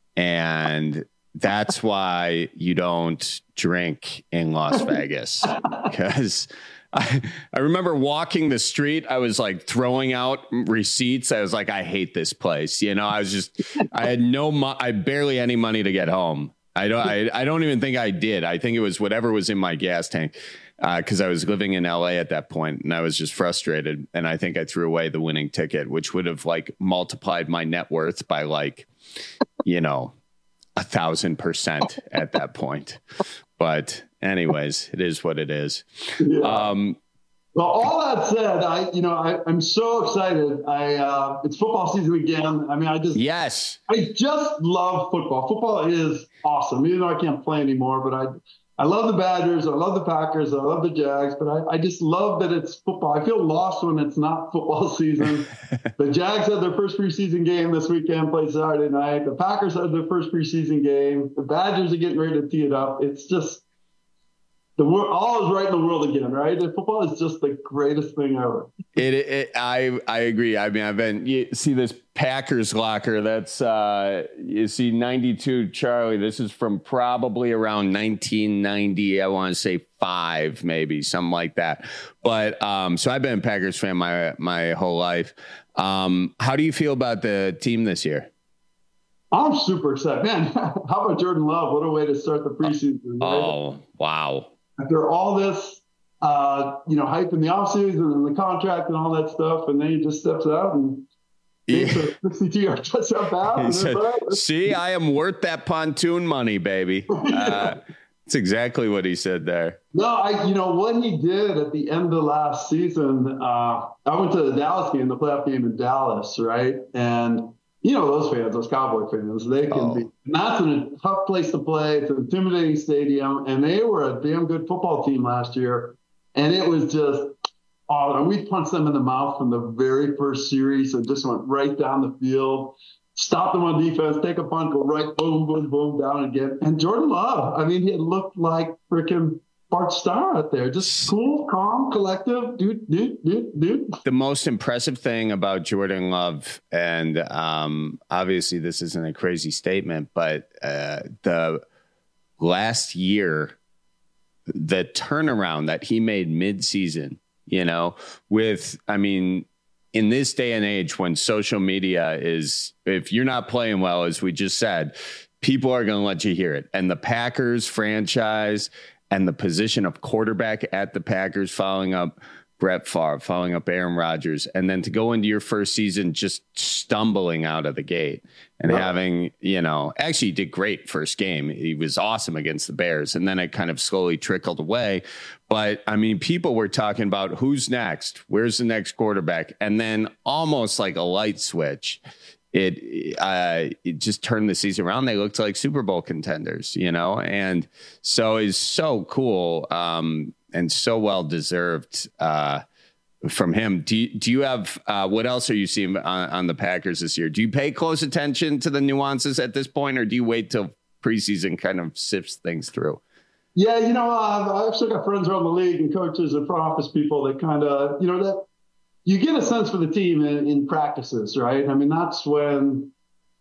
Speaker 19: And that's why you don't drink in Las Vegas, because I, I remember walking the street. I was like throwing out receipts. I was like, I hate this place. You know, I was just, I had no, mo- I barely any money to get home. I don't, I, I don't even think I did. I think it was whatever was in my gas tank. Uh, cause I was living in L A at that point and I was just frustrated. And I think I threw away the winning ticket, which would have like multiplied my net worth by like, you know, a thousand percent at that point. But anyways, it is what it is.
Speaker 20: Yeah.
Speaker 19: Um,
Speaker 20: well, all that said, I, you know, I, I'm so excited. I, uh, it's football season again. I mean, I just,
Speaker 19: yes,
Speaker 20: I just love football. Football is awesome. Even though I can't play anymore, but I, I love the Badgers. I love the Packers. I love the Jags, but I, I just love that it's football. I feel lost when it's not football season. The Jags had their first preseason game this weekend, played Saturday night. The Packers had their first preseason game. The Badgers are getting ready to tee it up. It's just, the world, all is right in the world again, right? And football is just the greatest thing ever.
Speaker 19: It, it, I, I agree. I mean, I've been, you see this Packers locker. That's, uh, you see ninety-two, Charlie. This is from probably around nineteen ninety. I want to say five, maybe something like that. But, um, so I've been a Packers fan my, my whole life. Um, how do you feel about the team this year?
Speaker 20: I'm super excited, man. How about Jordan Love? What a way to start the preseason. Right?
Speaker 19: Oh, wow.
Speaker 20: After all this, uh, you know, hype in the offseason and the contract and all that stuff, and then he just steps out and takes a sixty-two yard touchdown pass.
Speaker 19: Said, see, I am worth that pontoon money, baby. Uh, that's exactly what he said there.
Speaker 20: No, I, you know, what he did at the end of last season, uh, I went to the Dallas game, the playoff game in Dallas, right? And you know, those fans, those Cowboy fans, they can oh. be, and that's a tough place to play. It's an intimidating stadium, and they were a damn good football team last year. And it was just, oh, and we punched them in the mouth from the very first series and just went right down the field, stopped them on defense, take a punt, go right, boom, boom, boom, down again. And Jordan Love, I mean, he looked like freaking Bart Starr out there, just cool, calm, collective, dude, dude, dude, dude.
Speaker 19: The most impressive thing about Jordan Love, and um, obviously this isn't a crazy statement, but uh, the last year, the turnaround that he made mid-season, you know, with, I mean, in this day and age when social media is, if you're not playing well, as we just said, people are going to let you hear it. And the Packers franchise and the position of quarterback at the Packers, following up Brett Favre, following up Aaron Rodgers, and then to go into your first season just stumbling out of the gate and wow. having, you know, actually did great first game. He was awesome against the Bears, and then it kind of slowly trickled away. But, I mean, people were talking about who's next, where's the next quarterback, and then almost like a light switch, It, uh, it just turned the season around. They looked like Super Bowl contenders, you know, and so it's so cool um, and so well deserved uh, from him. Do you, do you have uh, what else are you seeing on, on the Packers this year? Do you pay close attention to the nuances at this point, or do you wait till preseason kind of sifts things through?
Speaker 20: Yeah, you know, uh, I've still got friends around the league and coaches and front office people that kind of, you know, that. You get a sense for the team in, in practices, right? I mean, that's when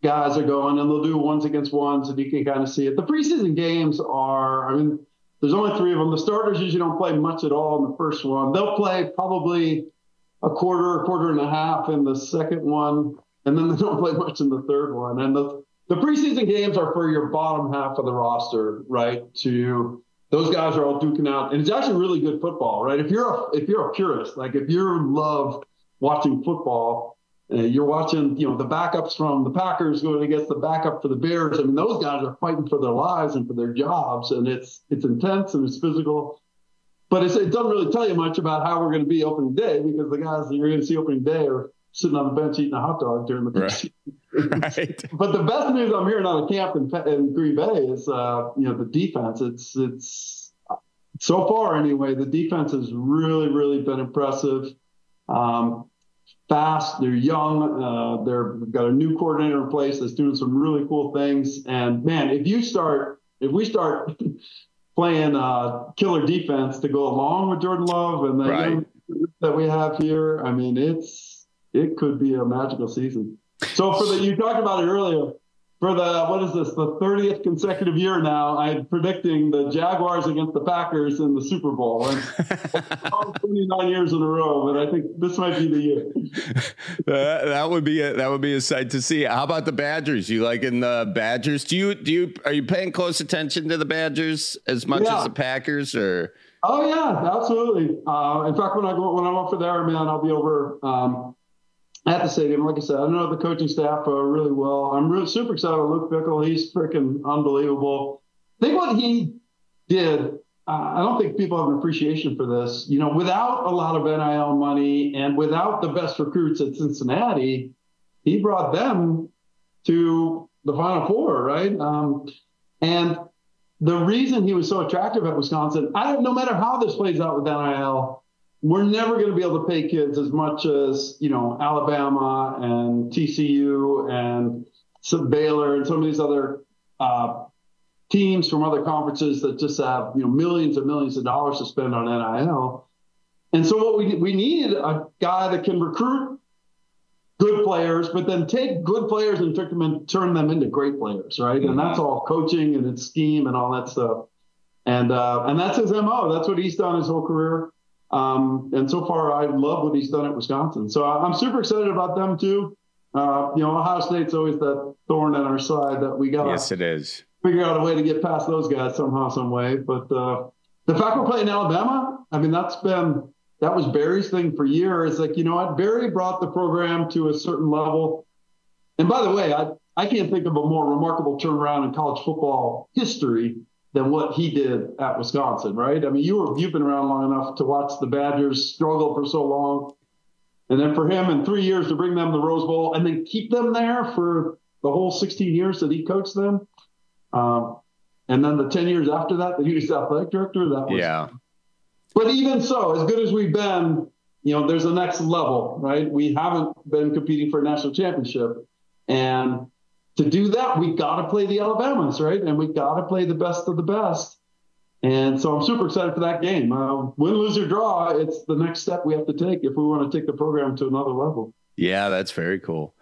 Speaker 20: guys are going, and they'll do ones against ones, and you can kind of see it. The preseason games are, I mean, there's only three of them. The starters usually don't play much at all in the first one. They'll play probably a quarter, a quarter and a half in the second one, and then they don't play much in the third one. And the, the preseason games are for your bottom half of the roster, right? To those guys are all duking out, and it's actually really good football, right? If you're a, if you're a purist, like if you love watching football, uh, you're watching, you know, the backups from the Packers going against the backup for the Bears. I mean, those guys are fighting for their lives and for their jobs, and it's it's intense and it's physical. But it's, it doesn't really tell you much about how we're going to be opening day, because the guys that you're going to see opening day are sitting on the bench eating a hot dog during the preseason. Right. Right. But the best news I'm hearing out of camp in, in Green Bay is, uh, you know, the defense. It's it's so far anyway. The defense has really, really been impressive. Um, fast, they're young. Uh, they're they've got a new coordinator in place that's doing some really cool things. And man, if you start, if we start playing uh, killer defense to go along with Jordan Love and the right. young that we have here, I mean, it's it could be a magical season. So for the, you talked about it earlier, for the, what is this, the thirtieth consecutive year now, I'm predicting the Jaguars against the Packers in the Super Bowl. And twenty-nine years in a row, but I think this might be the year.
Speaker 19: that, that would be a, that would be a sight to see. How about the Badgers? You liking the Badgers? Do you, do you, are you paying close attention to the Badgers as much yeah. as the Packers, or?
Speaker 20: Oh yeah, absolutely. Uh, in fact, when I go, when I'm up for there, man, I'll be over, um, at the stadium. Like I said, I know the coaching staff uh, really well. I'm really super excited about Luke Fickell. He's freaking unbelievable. I think what he did, uh, I don't think people have an appreciation for this. You know, without a lot of N I L money and without the best recruits at Cincinnati, he brought them to the Final Four, right? Um, and the reason he was so attractive at Wisconsin, I don't, no matter how this plays out with N I L, we're never going to be able to pay kids as much as, you know, Alabama and T C U and some Baylor and some of these other uh, teams from other conferences that just have, you know, millions and millions of dollars to spend on N I L. And so what we we need a guy that can recruit good players, but then take good players and turn them, in, turn them into great players, right? And that's all coaching and it's scheme and all that stuff. And uh, and that's his M O. That's what he's done his whole career. Um, and so far, I love what he's done at Wisconsin. So I'm super excited about them, too. Uh, you know, Ohio State's always that thorn in our side that we got to
Speaker 19: yes, it is.
Speaker 20: figure out a way to get past those guys somehow, some way. But uh, the fact we're playing Alabama, I mean, that's been – that was Barry's thing for years. Like, you know what? Barry brought the program to a certain level. And by the way, I, I can't think of a more remarkable turnaround in college football history than what he did at Wisconsin, right? I mean, you were, you've been around long enough to watch the Badgers struggle for so long. And then for him in three years to bring them to the Rose Bowl and then keep them there for the whole sixteen years that he coached them. Um, and then the ten years after that, that he was athletic director, that was.
Speaker 19: Yeah.
Speaker 20: But even so, as good as we've been, you know, there's a next level, right? We haven't been competing for a national championship. And to do that, we got to play the Alabamas, right? And we got to play the best of the best. And so I'm super excited for that game. Uh, win, lose, or draw, it's the next step we have to take if we want to take the program to another level.
Speaker 19: Yeah, that's very cool.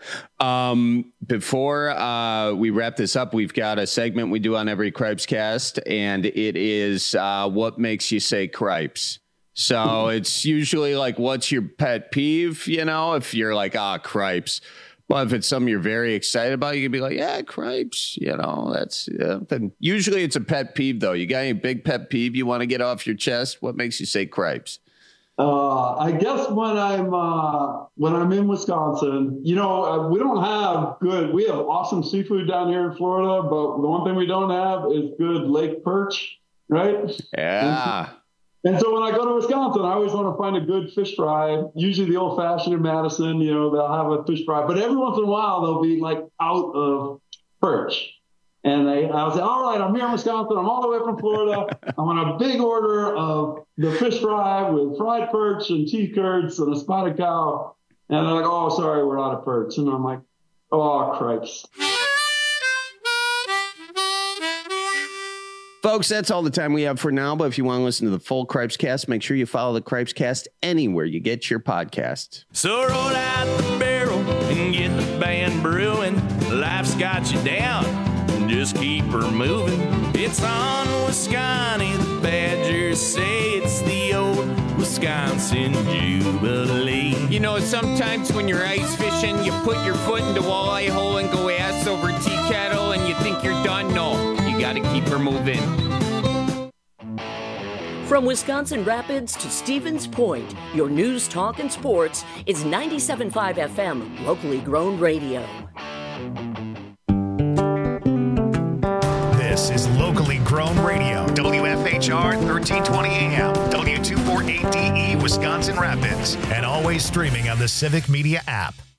Speaker 19: Um, before uh, we wrap this up, we've got a segment we do on every Cripes Cast, and it is uh, what makes you say cripes. So it's usually like, what's your pet peeve? You know, if you're like, ah, cripes. Well, if it's something you're very excited about, you can be like, yeah, cripes, you know, that's, yeah. Then usually it's a pet peeve, though. You got any big pet peeve you want to get off your chest? What makes you say cripes?
Speaker 20: Uh, I guess when I'm, uh, when I'm in Wisconsin, you know, uh, we don't have good, we have awesome seafood down here in Florida, but the one thing we don't have is good lake perch, right?
Speaker 19: Yeah.
Speaker 20: And so when I go to Wisconsin, I always want to find a good fish fry, usually the old fashioned in Madison, you know, they'll have a fish fry, but every once in a while they'll be like out of perch. And they, I'll say, all right, I'm here in Wisconsin. I'm all the way from Florida. I want a big order of the fish fry with fried perch and cheese curds and a spotted cow. And they're like, oh, sorry, we're out of perch. And I'm like, oh, cripes.
Speaker 19: Folks, that's all the time we have for now. But if you want to listen to the full Cripes Cast, make sure you follow the Cripes Cast anywhere you get your podcasts.
Speaker 2: So roll out the barrel and get the band brewing. Life's got you down. Just keep her moving. It's on Wisconsin. The Badgers say it's the old Wisconsin Jubilee.
Speaker 4: You know, sometimes when you're ice fishing, you put your foot in the walleye hole and go ass over tea kettle and you think you're done. No, you got to keep her moving.
Speaker 5: From Wisconsin Rapids to Stevens Point, your news, talk, and sports is ninety-seven point five F M, locally grown radio.
Speaker 1: This is locally grown radio. W F H R thirteen twenty A M, W two forty-eight D E, Wisconsin Rapids, and always streaming on the Civic Media app.